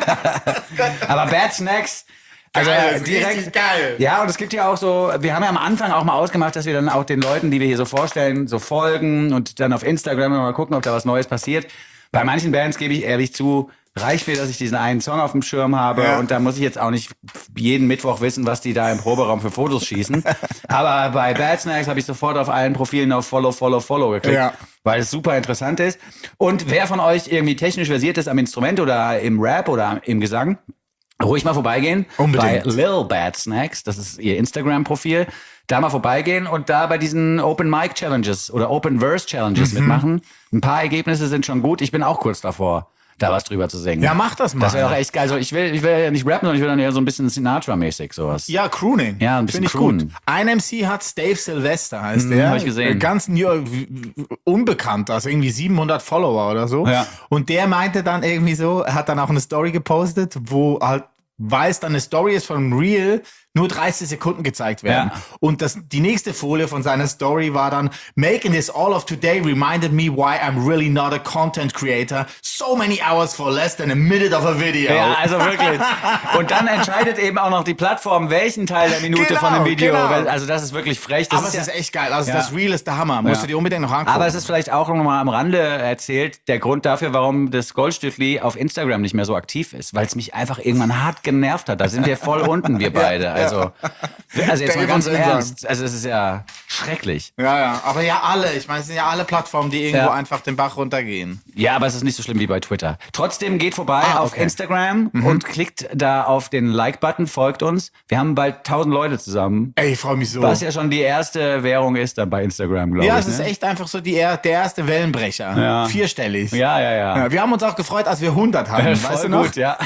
Speaker 2: Aber Bad Snacks, also
Speaker 1: Geil,
Speaker 2: äh,
Speaker 1: das ist
Speaker 2: direkt.
Speaker 1: richtig geil.
Speaker 2: Ja, und es gibt ja auch so, wir haben ja am Anfang auch mal ausgemacht, dass wir dann auch den Leuten, die wir hier so vorstellen, so folgen und dann auf Instagram mal gucken, ob da was Neues passiert. Bei manchen Bands, gebe ich ehrlich zu, reicht mir, dass ich diesen einen Song auf dem Schirm habe
Speaker 1: Ja.
Speaker 2: und da muss ich jetzt auch nicht jeden Mittwoch wissen, was die da im Proberaum für Fotos schießen. Aber bei Bad Snacks habe ich sofort auf allen Profilen auf Follow, Follow, Follow geklickt,
Speaker 1: Ja.
Speaker 2: weil es super interessant ist. Und wer von euch irgendwie technisch versiert ist am Instrument oder im Rap oder im Gesang, ruhig mal vorbeigehen.
Speaker 1: Unbedingt.
Speaker 2: Bei Lil Bad Snacks, das ist ihr Instagram-Profil. Da mal vorbeigehen und da bei diesen Open Mic Challenges oder Open Verse Challenges
Speaker 1: Mhm.
Speaker 2: mitmachen. Ein paar Ergebnisse sind schon gut. Ich bin auch kurz davor, da was drüber zu singen.
Speaker 1: Ja, mach das mal.
Speaker 2: Das wäre auch echt geil. Also ich will, ich will ja nicht rappen, sondern ich will dann eher so ein bisschen Sinatra-mäßig sowas.
Speaker 1: Ja, Crooning.
Speaker 2: Ja, ein bisschen
Speaker 1: Finde ich
Speaker 2: croonen.
Speaker 1: gut. Ein M C hat Dave Sylvester, heißt
Speaker 2: Mhm,
Speaker 1: der.
Speaker 2: hab ich gesehen.
Speaker 1: Ganz new, unbekannt, also irgendwie siebenhundert Follower oder so.
Speaker 2: Ja.
Speaker 1: Und der meinte dann irgendwie so, er hat dann auch eine Story gepostet, wo halt, weil es dann eine Story ist von Real, nur dreißig Sekunden gezeigt werden.
Speaker 2: Ja.
Speaker 1: Und das, die nächste Folie von seiner Story war dann, making this all of today reminded me why I'm really not a content creator. So many hours for less than a minute of a video.
Speaker 2: Ja, also wirklich. Und dann entscheidet eben auch noch die Plattform, welchen Teil der Minute
Speaker 1: Genau,
Speaker 2: von dem Video.
Speaker 1: genau.
Speaker 2: Also das ist wirklich frech. Das
Speaker 1: Aber
Speaker 2: ist
Speaker 1: es
Speaker 2: ja,
Speaker 1: ist echt geil. Also
Speaker 2: Ja.
Speaker 1: das Reel ist der Hammer. Musst
Speaker 2: Ja.
Speaker 1: du dir unbedingt noch angucken.
Speaker 2: aber es ist vielleicht auch nochmal am Rande erzählt, der Grund dafür, warum das Goldstückli auf Instagram nicht mehr so aktiv ist, weil es mich einfach irgendwann hart genervt hat. Da sind wir voll unten, wir beide. Also, also jetzt mal
Speaker 1: Dave
Speaker 2: ganz
Speaker 1: und
Speaker 2: im
Speaker 1: Insan.
Speaker 2: Ernst. Also es ist ja schrecklich.
Speaker 1: Ja, ja. Aber ja, alle. Ich meine, es sind ja alle Plattformen, die irgendwo
Speaker 2: Ja.
Speaker 1: einfach den Bach runtergehen.
Speaker 2: Ja, aber es ist nicht so schlimm wie bei Twitter. Trotzdem geht vorbei
Speaker 1: Ah,
Speaker 2: auf
Speaker 1: okay.
Speaker 2: Instagram und klickt da auf den Like-Button, folgt uns. Wir haben bald tausend Leute zusammen.
Speaker 1: Ey, ich freue mich so.
Speaker 2: Was ja schon die erste Währung ist dann bei Instagram, glaube
Speaker 1: ja,
Speaker 2: ich.
Speaker 1: es ist
Speaker 2: ne?
Speaker 1: echt einfach so die, er- der erste Wellenbrecher.
Speaker 2: Ja.
Speaker 1: Vierstellig.
Speaker 2: Ja, ja, ja.
Speaker 1: Ja, wir haben uns auch gefreut, als wir hundert hatten.
Speaker 2: Voll
Speaker 1: weißt du noch?
Speaker 2: gut, ja.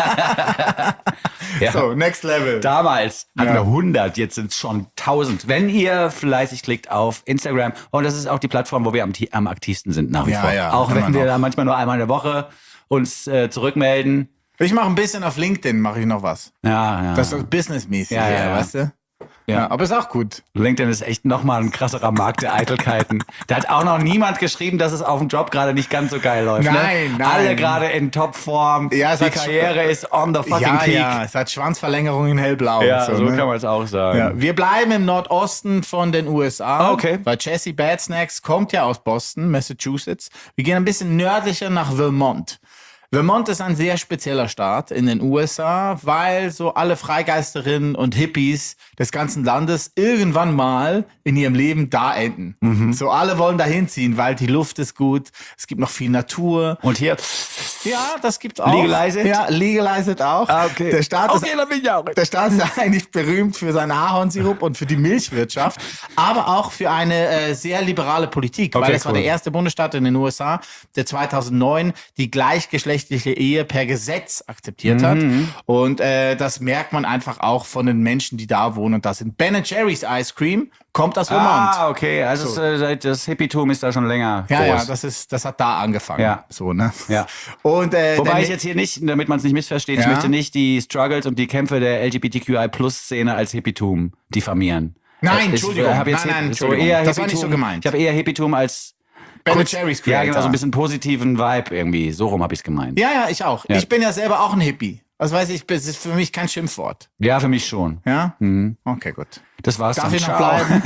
Speaker 2: ja.
Speaker 1: So, next level.
Speaker 2: Damals hatten
Speaker 1: Ja.
Speaker 2: wir hundert, jetzt sind es schon tausend. Wenn ihr fleißig klickt auf Instagram, und das ist auch die Plattform, wo wir am, am aktivsten sind nach wie
Speaker 1: Ja,
Speaker 2: vor.
Speaker 1: ja,
Speaker 2: auch
Speaker 1: immer
Speaker 2: wenn wir
Speaker 1: noch.
Speaker 2: da manchmal nur einmal in der Woche uns äh, zurückmelden.
Speaker 1: Ich mache ein bisschen auf LinkedIn, mache ich noch was.
Speaker 2: Ja, ja.
Speaker 1: Das ist businessmäßig,
Speaker 2: Ja, ja, ja.
Speaker 1: weißt du?
Speaker 2: Ja.
Speaker 1: Ja, aber ist auch gut.
Speaker 2: LinkedIn ist echt nochmal ein krasserer Markt der Eitelkeiten. Da hat auch noch niemand geschrieben, dass es auf dem Job gerade nicht ganz so geil läuft.
Speaker 1: Nein,
Speaker 2: ne?
Speaker 1: nein.
Speaker 2: Alle gerade in Topform.
Speaker 1: Ja, es
Speaker 2: die
Speaker 1: hat
Speaker 2: Karriere ist on the fucking
Speaker 1: Ja,
Speaker 2: peak.
Speaker 1: ja, es hat Schwanzverlängerung in hellblau.
Speaker 2: Ja,
Speaker 1: und
Speaker 2: so,
Speaker 1: ne?
Speaker 2: kann man es auch sagen.
Speaker 1: Ja, wir bleiben im Nordosten von den U S A.
Speaker 2: Ah, okay.
Speaker 1: Weil Jessie Bad Snacks kommt ja aus Boston, Massachusetts. Wir gehen ein bisschen nördlicher nach Vermont. Vermont ist ein sehr spezieller Staat in den U S A, weil so alle Freigeisterinnen und Hippies des ganzen Landes irgendwann mal in ihrem Leben da enden.
Speaker 2: Mhm.
Speaker 1: So alle wollen da hinziehen, weil die Luft ist gut, es gibt noch viel Natur.
Speaker 2: Und hier,
Speaker 1: Ja, das gibt's auch.
Speaker 2: Legalize it?
Speaker 1: Ja, legalize it auch.
Speaker 2: Ah, okay.
Speaker 1: Der Staat ist
Speaker 2: Okay, dann bin ich auch.
Speaker 1: der Staat ist eigentlich berühmt für seinen Ahornsirup und für die Milchwirtschaft, aber auch für eine äh, sehr liberale Politik,
Speaker 2: Okay,
Speaker 1: weil es war
Speaker 2: cool.
Speaker 1: der erste Bundesstaat in den U S A, der zweitausendneun die gleichgeschlechtliche Ehe per Gesetz akzeptiert hat.
Speaker 2: Mhm.
Speaker 1: Und äh, das merkt man einfach auch von den Menschen, die da wohnen. Und das sind Ben and Jerry's Ice Cream, kommt aus Vermont.
Speaker 2: Ah, okay. Also
Speaker 1: So.
Speaker 2: es, äh, das Hippietum ist da schon länger
Speaker 1: Ja, ja,
Speaker 2: groß.
Speaker 1: das ist, das hat da angefangen.
Speaker 2: Ja.
Speaker 1: So, ne?
Speaker 2: Ja.
Speaker 1: Und, äh,
Speaker 2: Wobei
Speaker 1: der-
Speaker 2: ich jetzt hier nicht, damit man es nicht missversteht, ich
Speaker 1: Ja.
Speaker 2: möchte nicht die Struggles und die Kämpfe der L G B T Q I Plus Szene als Hippietum diffamieren.
Speaker 1: Nein,
Speaker 2: Äh, ich,
Speaker 1: Entschuldigung.
Speaker 2: äh, hab jetzt
Speaker 1: Nein, nein,
Speaker 2: so
Speaker 1: Entschuldigung.
Speaker 2: eher
Speaker 1: Das war nicht so
Speaker 2: Hippietum-
Speaker 1: gemeint.
Speaker 2: Ich habe eher Hippietum als
Speaker 1: Ben
Speaker 2: kurz-
Speaker 1: and Jerry's
Speaker 2: Ja,
Speaker 1: Creator.
Speaker 2: genau, so ein bisschen positiven Vibe irgendwie. So rum habe ich es gemeint.
Speaker 1: Ja, ja, ich auch.
Speaker 2: Ja.
Speaker 1: Ich bin ja selber auch ein Hippie. Das weiß ich, das ist für mich kein Schimpfwort.
Speaker 2: Ja, für mich schon.
Speaker 1: Ja? Okay, gut.
Speaker 2: Das war's
Speaker 1: Darf
Speaker 2: dann.
Speaker 1: ich noch
Speaker 2: Ciao.
Speaker 1: bleiben?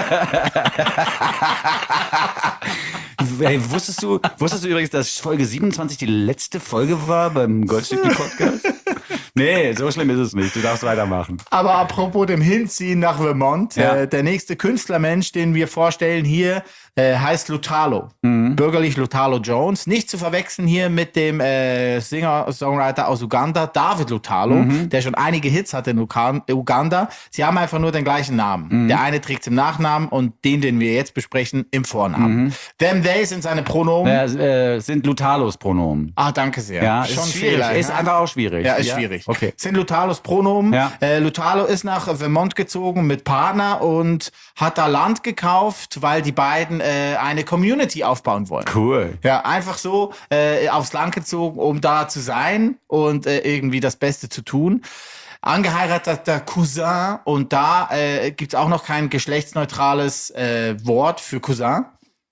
Speaker 2: Hey, wusstest du, wusstest du übrigens, dass Folge siebenundzwanzig die letzte Folge war beim Goldstückli-Podcast? Nee, so schlimm ist es nicht. Du darfst weitermachen.
Speaker 1: Aber apropos dem Hinziehen nach Vermont,
Speaker 2: Ja.
Speaker 1: äh, der nächste Künstlermensch, den wir vorstellen hier, äh, heißt Lutalo.
Speaker 2: Mhm.
Speaker 1: Bürgerlich Lutalo Jones. Nicht zu verwechseln hier mit dem äh, Singer-Songwriter aus Uganda, David Lutalo,
Speaker 2: Mhm.
Speaker 1: der schon einige Hits hatte in Ugan- Uganda. Sie haben einfach nur den gleichen Namen.
Speaker 2: Mhm.
Speaker 1: Der eine trägt im Nachnamen und den, den wir jetzt besprechen, im Vornamen. Them, they sind seine Pronomen.
Speaker 2: Ja, äh, sind Lutalos Pronomen.
Speaker 1: Ah, danke sehr.
Speaker 2: Ja,
Speaker 1: Schon
Speaker 2: ist schwierig.
Speaker 1: Fehler,
Speaker 2: Ist
Speaker 1: ja?
Speaker 2: einfach auch schwierig.
Speaker 1: Ja, ist schwierig.
Speaker 2: okay.
Speaker 1: Sind Lutalos Pronomen.
Speaker 2: Ja.
Speaker 1: Äh, Lutalo ist nach Vermont gezogen mit Partner und hat da Land gekauft, weil die beiden äh, eine Community aufbauen wollen.
Speaker 2: Cool.
Speaker 1: Ja, einfach so äh, aufs Land gezogen, um da zu sein und äh, irgendwie das Beste zu tun. Angeheirateter Cousin und da äh, gibt's auch noch kein geschlechtsneutrales äh, Wort für Cousin.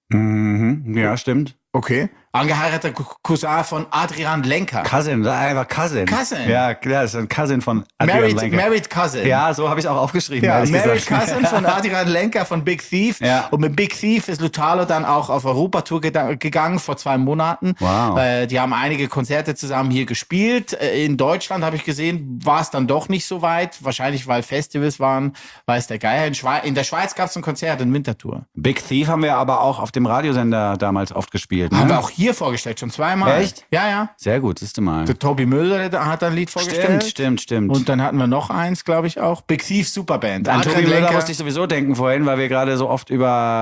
Speaker 2: Mhm. Ja, stimmt.
Speaker 1: Okay. Angeheirateter Cousin von Adrian Lenker.
Speaker 2: Cousin, einfach Cousin.
Speaker 1: Cousin.
Speaker 2: Ja, klar, das ist ein Cousin von Adrian
Speaker 1: Married,
Speaker 2: Lenker.
Speaker 1: Married Cousin.
Speaker 2: Ja, so habe ich es auch aufgeschrieben.
Speaker 1: Ja,
Speaker 2: ehrlich
Speaker 1: Married
Speaker 2: gesagt.
Speaker 1: Cousin von Adrian Lenker von Big Thief.
Speaker 2: Ja.
Speaker 1: Und mit Big Thief ist Lutalo dann auch auf Europatour geda- gegangen vor zwei Monaten.
Speaker 2: Wow.
Speaker 1: Äh, die haben einige Konzerte zusammen hier gespielt. Äh, in Deutschland habe ich gesehen, war es dann doch nicht so weit. Wahrscheinlich, weil Festivals waren, weiß der Geier. In, Schwe- in der Schweiz gab es ein Konzert in Winterthur.
Speaker 2: Big Thief haben wir aber auch auf dem Radiosender damals oft gespielt. Ne?
Speaker 1: Haben wir auch hier vorgestellt, schon zweimal.
Speaker 2: Echt?
Speaker 1: Ja, ja.
Speaker 2: Sehr gut, siehst du mal.
Speaker 1: Der Tobi Müller der hat ein Lied vorgestellt.
Speaker 2: Stimmt, stimmt, stimmt.
Speaker 1: Und dann hatten wir noch eins, glaube ich auch. Big Thief Superband.
Speaker 2: An
Speaker 1: Adrian
Speaker 2: Tobi Müller
Speaker 1: Lenker-
Speaker 2: musste ich sowieso denken vorhin, weil wir gerade so oft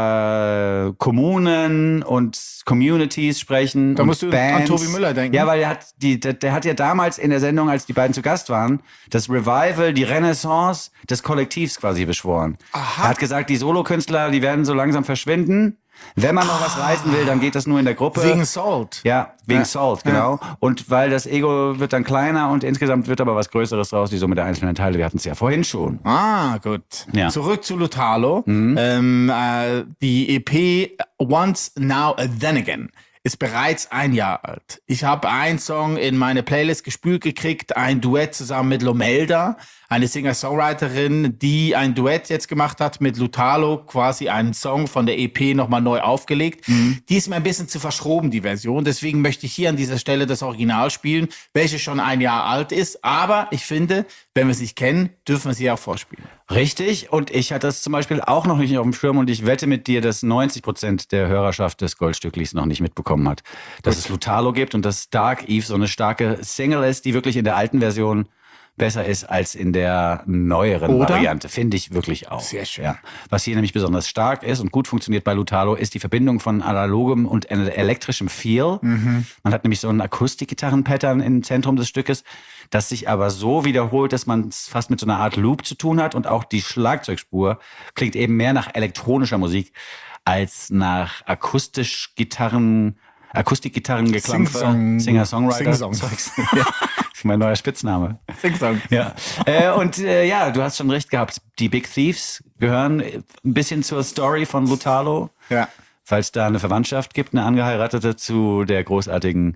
Speaker 2: über Kommunen und Communities sprechen.
Speaker 1: Da
Speaker 2: und
Speaker 1: musst du an
Speaker 2: Bands.
Speaker 1: Tobi Müller denken.
Speaker 2: Ja, weil der hat, die, der, der hat ja damals in der Sendung, als die beiden zu Gast waren, das Revival, die Renaissance des Kollektivs quasi beschworen.
Speaker 1: Aha.
Speaker 2: Er hat gesagt, die Solokünstler, die werden so langsam verschwinden. Wenn man noch was reißen will, dann geht das nur in der Gruppe.
Speaker 1: Wegen Salt.
Speaker 2: Ja, wegen
Speaker 1: Ja.
Speaker 2: Salt, genau. Und weil das Ego wird dann kleiner und insgesamt wird aber was Größeres draus, die Summe der einzelnen Teile. Wir hatten es ja vorhin schon.
Speaker 1: Ah, gut.
Speaker 2: Ja.
Speaker 1: Zurück zu Lutalo. Ähm, äh, die E P Once Now Then Again ist bereits ein Jahr alt. Ich habe einen Song in meine Playlist gespült gekriegt, ein Duett zusammen mit Lomelda, eine Singer-Songwriterin, die ein Duett jetzt gemacht hat mit Lutalo, quasi einen Song von der E P nochmal neu aufgelegt. Die ist mir ein bisschen zu verschroben, die Version. Deswegen möchte ich hier an dieser Stelle das Original spielen, welches schon ein Jahr alt ist. Aber ich finde, wenn wir es nicht kennen, dürfen wir es hier auch vorspielen.
Speaker 2: Richtig. Und ich hatte das zum Beispiel auch noch nicht auf dem Schirm und ich wette mit dir, dass neunzig Prozent der Hörerschaft des Goldstücklis noch nicht mitbekommen hat, dass es Lutalo gibt und dass Dark Eve so eine starke Single ist, die wirklich in der alten Version besser ist als in der neueren
Speaker 1: Oder?
Speaker 2: Variante. Finde ich wirklich auch.
Speaker 1: Sehr schön.
Speaker 2: Ja. Was hier nämlich besonders stark ist und gut funktioniert bei Lutalo, ist die Verbindung von analogem und elektrischem Feel.
Speaker 1: Mhm.
Speaker 2: Man hat nämlich so ein Akustikgitarren-Pattern im Zentrum des Stückes, das sich aber so wiederholt, dass man es fast mit so einer Art Loop zu tun hat und auch die Schlagzeugspur klingt eben mehr nach elektronischer Musik als nach akustisch Gitarren, Akustikgitarrengeklampfe,
Speaker 1: Sing-Song.
Speaker 2: Singer-Songwriter.
Speaker 1: Sing-Song.
Speaker 2: Ja, das ist mein neuer Spitzname.
Speaker 1: Sing-Song.
Speaker 2: Ja, äh, und äh, ja, du hast schon recht gehabt. Die Big Thieves gehören ein bisschen zur Story von Lutalo.
Speaker 1: Ja.
Speaker 2: Falls da eine Verwandtschaft gibt, eine Angeheiratete zu der großartigen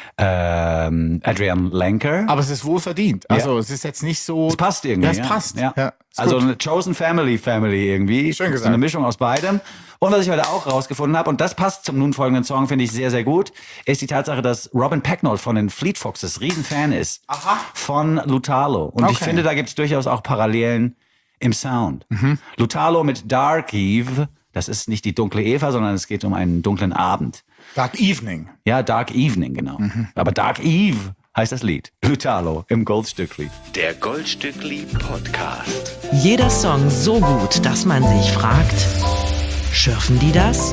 Speaker 2: ähm, Adrian Lenker.
Speaker 1: Aber es ist wohl verdient. Also es ist jetzt nicht so...
Speaker 2: Es passt irgendwie.
Speaker 1: Ja, es
Speaker 2: ja.
Speaker 1: passt.
Speaker 2: Ja.
Speaker 1: Ja, ist
Speaker 2: Also
Speaker 1: gut.
Speaker 2: eine Chosen Family Family irgendwie.
Speaker 1: Schön
Speaker 2: So
Speaker 1: gesagt.
Speaker 2: eine Mischung aus beidem. Und was ich heute auch rausgefunden habe, und das passt zum nun folgenden Song, finde ich sehr, sehr gut, ist die Tatsache, dass Robin Pecknold von den Fleet Foxes Riesenfan ist
Speaker 1: Aha.
Speaker 2: von Lutalo. Und ich
Speaker 1: Okay.
Speaker 2: finde, da gibt es durchaus auch Parallelen im Sound.
Speaker 1: Mhm.
Speaker 2: Lutalo mit Dark Eve, das ist nicht die dunkle Eva, sondern es geht um einen dunklen Abend.
Speaker 1: Dark Evening.
Speaker 2: Ja, Dark Evening, genau.
Speaker 1: Mhm.
Speaker 2: Aber Dark Eve heißt das Lied. Lutalo im Goldstückli.
Speaker 5: Der Goldstückli Podcast.
Speaker 4: Jeder Song so gut, dass man sich fragt, schürfen die das?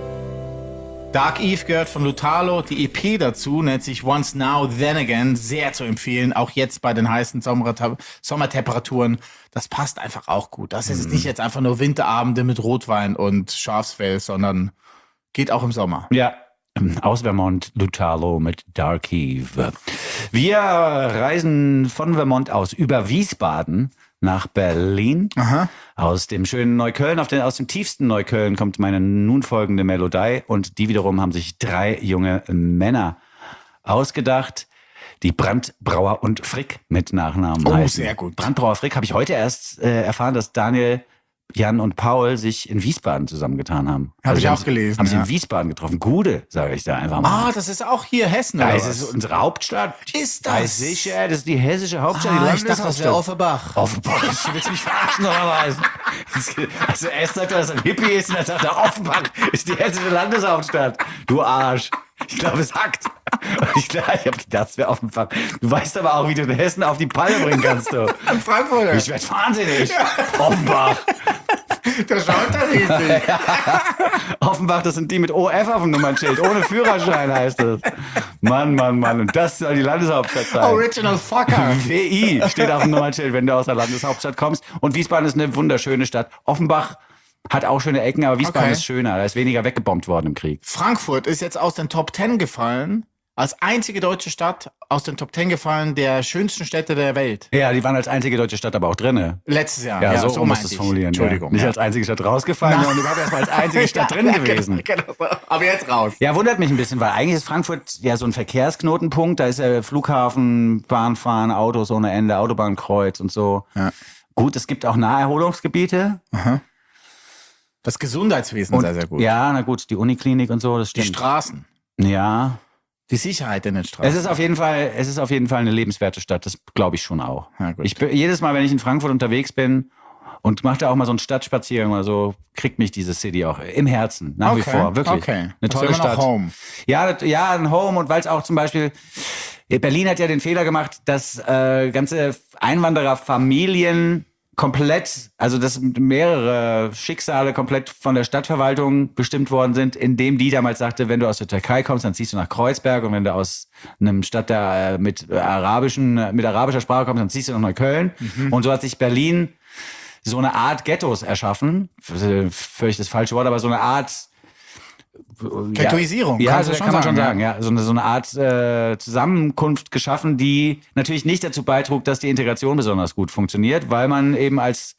Speaker 1: Dark Eve gehört von Lutalo. Die E P dazu nennt sich Once Now Then Again. Sehr zu empfehlen, auch jetzt bei den heißen Sommer- Sommertemperaturen. Das passt einfach auch gut. Das ist nicht jetzt einfach nur Winterabende mit Rotwein und Schafsfell, sondern geht auch im Sommer.
Speaker 2: Ja, aus Vermont, Lutalo mit Dark Eve. Wir reisen von Vermont aus über Wiesbaden nach Berlin.
Speaker 1: Aha.
Speaker 2: Aus dem schönen Neukölln, auf den, aus dem tiefsten Neukölln kommt meine nun folgende Melodie und die wiederum haben sich drei junge Männer ausgedacht, die Brandbrauer und Frick mit Nachnamen
Speaker 1: Oh,
Speaker 2: heißen.
Speaker 1: sehr gut.
Speaker 2: Brandbrauer Frick habe ich heute erst äh, erfahren, dass Daniel, Jan und Paul sich in Wiesbaden zusammengetan haben.
Speaker 1: Hab ich
Speaker 2: die
Speaker 1: auch
Speaker 2: haben sie-
Speaker 1: gelesen,
Speaker 2: Haben sie
Speaker 1: ja.
Speaker 2: in Wiesbaden getroffen. Gude, sage ich da einfach mal.
Speaker 1: Ah, das ist auch hier Hessen,
Speaker 2: Da
Speaker 1: oder
Speaker 2: ist
Speaker 1: was?
Speaker 2: es unsere Hauptstadt.
Speaker 1: Ist
Speaker 2: Da
Speaker 1: das?
Speaker 2: ist sicher, das ist die hessische Hauptstadt.
Speaker 1: Ah,
Speaker 2: die
Speaker 1: ich dachte, das wäre Offenbach.
Speaker 2: Offenbach. Du willst mich verarschen oder was? Also erst sagt er, dass er ein Hippie ist und dann sagt er, Offenbach ist die hessische Landeshauptstadt. Du Arsch. Ich glaube, es hackt. Und Ich, ich habe gedacht, es wäre Offenbach. Du weißt aber auch, wie du den Hessen auf die Palme bringen kannst. Du.
Speaker 1: Frankfurter.
Speaker 2: Ich werde wahnsinnig. Offenbach.
Speaker 1: Der schaut da riesig.
Speaker 2: Offenbach, das sind die mit O F auf dem Nummernschild. Ohne Führerschein heißt es. Mann, Mann, Mann. Und das soll die Landeshauptstadt sein.
Speaker 1: Original Fucker.
Speaker 2: W I steht auf dem Nummernschild, wenn du aus der Landeshauptstadt kommst. Und Wiesbaden ist eine wunderschöne Stadt. Offenbach hat auch schöne Ecken, aber Wiesbaden
Speaker 1: Okay.
Speaker 2: ist schöner. Da ist weniger weggebombt worden im Krieg.
Speaker 1: Frankfurt ist jetzt aus den Top Ten gefallen, als einzige deutsche Stadt aus den Top Ten gefallen der schönsten Städte der Welt.
Speaker 2: Ja, die waren als einzige deutsche Stadt aber auch drinne.
Speaker 1: Letztes Jahr.
Speaker 2: Ja, so, so musst
Speaker 1: meinte
Speaker 2: du es
Speaker 1: ich.
Speaker 2: formulieren.
Speaker 1: Entschuldigung.
Speaker 2: Ja. Nicht
Speaker 1: ja.
Speaker 2: als einzige Stadt rausgefallen, sondern überhaupt erst mal als einzige Stadt drin
Speaker 1: Ja,
Speaker 2: gewesen.
Speaker 1: Genau, genau so. Aber jetzt raus.
Speaker 2: Ja, wundert mich ein bisschen, weil eigentlich ist Frankfurt ja so ein Verkehrsknotenpunkt. Da ist ja Flughafen, Bahnfahren, Autos ohne Ende, Autobahnkreuz und so.
Speaker 1: Ja.
Speaker 2: Gut, es gibt auch Naherholungsgebiete.
Speaker 1: Das Gesundheitswesen
Speaker 2: Und,
Speaker 1: sehr, sehr gut.
Speaker 2: Ja, na gut, die Uniklinik und so, das
Speaker 1: Die
Speaker 2: stimmt.
Speaker 1: Straßen.
Speaker 2: Ja,
Speaker 1: Die Sicherheit in den Straßen.
Speaker 2: es ist auf jeden Fall, es ist auf jeden Fall eine lebenswerte Stadt. Das glaube ich schon auch.
Speaker 1: Ja, gut.
Speaker 2: Ich bin, jedes Mal, wenn ich in Frankfurt unterwegs bin und mache da auch mal so einen Stadtspaziergang oder so, kriegt mich diese City auch im Herzen nach wie
Speaker 1: Okay,
Speaker 2: vor. Wirklich.
Speaker 1: okay.
Speaker 2: Eine
Speaker 1: Das
Speaker 2: tolle
Speaker 1: ist immer noch
Speaker 2: Stadt.
Speaker 1: Home.
Speaker 2: Ja, das, ja, ein Home und weil es auch zum Beispiel Berlin hat ja den Fehler gemacht, dass äh, ganze Einwandererfamilien komplett, also dass mehrere Schicksale komplett von der Stadtverwaltung bestimmt worden sind, indem die damals sagte, wenn du aus der Türkei kommst, dann ziehst du nach Kreuzberg und wenn du aus einem Stadt der, äh, mit arabischen, mit arabischer Sprache kommst, dann ziehst du nach Neukölln.
Speaker 1: Mhm.
Speaker 2: Und so hat sich Berlin so eine Art Ghettos erschaffen, völlig das falsche Wort, aber so eine Art
Speaker 1: Ghettoisierung,
Speaker 2: Ja,
Speaker 1: kannst
Speaker 2: also
Speaker 1: du
Speaker 2: kann
Speaker 1: schon
Speaker 2: man schon
Speaker 1: sagen,
Speaker 2: sagen. Ja, so eine, so eine Art äh, Zusammenkunft geschaffen, die natürlich nicht dazu beitrug, dass die Integration besonders gut funktioniert, weil man eben als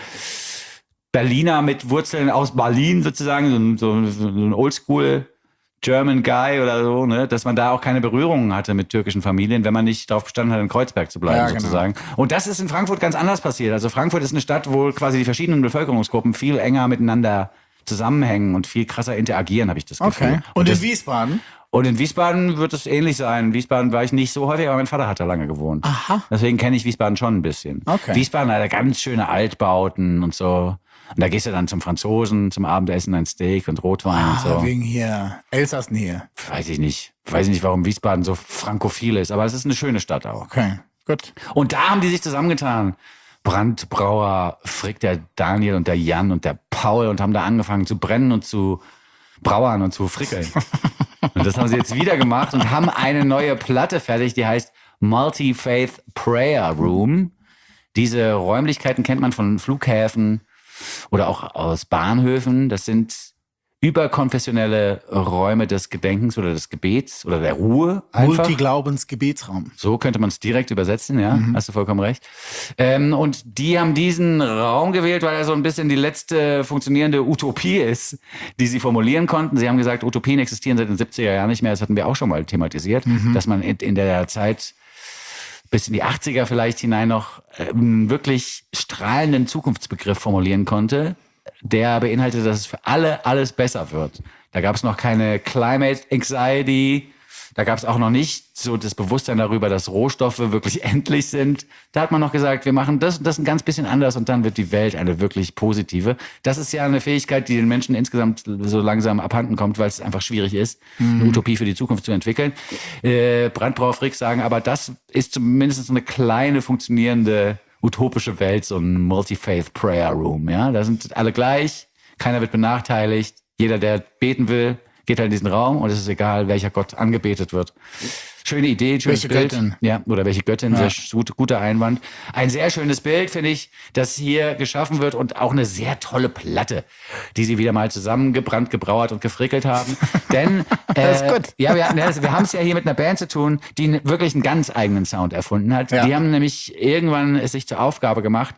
Speaker 2: Berliner mit Wurzeln aus Berlin sozusagen, so, ein- so ein Oldschool German Guy oder so, ne, dass man da auch keine Berührungen hatte mit türkischen Familien, wenn man nicht darauf bestanden hat, in Kreuzberg zu bleiben,
Speaker 1: Ja, genau.
Speaker 2: sozusagen. Und das ist in Frankfurt ganz anders passiert. Also Frankfurt ist eine Stadt, wo quasi die verschiedenen Bevölkerungsgruppen viel enger miteinander zusammenhängen und viel krasser interagieren, habe ich das Gefühl.
Speaker 1: Okay. Und in
Speaker 2: das,
Speaker 1: Wiesbaden?
Speaker 2: und in Wiesbaden wird es ähnlich sein. In Wiesbaden war ich nicht so häufig, aber mein Vater hat da lange gewohnt.
Speaker 1: Aha.
Speaker 2: Deswegen kenne ich Wiesbaden schon ein bisschen.
Speaker 1: Okay.
Speaker 2: Wiesbaden hat ganz schöne Altbauten und so. Und da gehst du dann zum Franzosen, zum Abendessen ein Steak und Rotwein und so.
Speaker 1: Ah, wegen hier Elsass-Nähe.
Speaker 2: Weiß ich nicht. Weiß ich nicht, warum Wiesbaden so frankophil ist, aber es ist eine schöne Stadt auch.
Speaker 1: Okay, gut.
Speaker 2: Und da haben die sich zusammengetan. Brandbrauer Frick, der Daniel und der Jan und der Paul und haben da angefangen zu brennen und zu brauern und zu frickeln. Und das haben sie jetzt wieder gemacht und haben eine neue Platte fertig, die heißt Multi-Faith Prayer Room. Diese Räumlichkeiten kennt man von Flughäfen oder auch aus Bahnhöfen. Das sind überkonfessionelle Räume des Gedenkens oder des Gebets oder der Ruhe einfach.
Speaker 1: Multiglaubens-Gebetsraum.
Speaker 2: So könnte man es direkt übersetzen, ja, hast du vollkommen recht. Ähm, und die haben diesen Raum gewählt, weil er so ein bisschen die letzte funktionierende Utopie ist, die sie formulieren konnten. Sie haben gesagt, Utopien existieren seit den siebziger Jahren nicht mehr, das hatten wir auch schon mal thematisiert, dass man in, in der Zeit bis in die achtziger vielleicht hinein noch einen wirklich strahlenden Zukunftsbegriff formulieren konnte, der beinhaltet, dass es für alle alles besser wird. Da gab es noch keine Climate Anxiety, da gab es auch noch nicht so das Bewusstsein darüber, dass Rohstoffe wirklich endlich sind. Da hat man noch gesagt, wir machen das und das ein ganz bisschen anders und dann wird die Welt eine wirklich positive. Das ist ja eine Fähigkeit, die den Menschen insgesamt so langsam abhanden kommt, weil es einfach schwierig ist, eine Utopie für die Zukunft zu entwickeln. Äh, Brandbrauer Frick sagen, aber das ist zumindest so eine kleine funktionierende utopische Welt, so ein Multi-Faith Prayer Room, ja. Da sind alle gleich, keiner wird benachteiligt, jeder, der beten will, geht halt in diesen Raum und es ist egal, welcher Gott angebetet wird. Schöne Idee, schönes
Speaker 1: Welche
Speaker 2: Bild.
Speaker 1: Göttin.
Speaker 2: Ja, oder welche Göttin,
Speaker 1: Ja.
Speaker 2: sehr gut, guter Einwand. Ein sehr schönes Bild, finde ich, das hier geschaffen wird und auch eine sehr tolle Platte, die sie wieder mal zusammengebrannt, gebrauert und gefrickelt haben. Denn, äh,
Speaker 1: Das ist gut.
Speaker 2: ja, wir, ja, wir haben es ja hier mit einer Band zu tun, die wirklich einen ganz eigenen Sound erfunden hat.
Speaker 1: Ja.
Speaker 2: Die haben nämlich irgendwann es sich zur Aufgabe gemacht,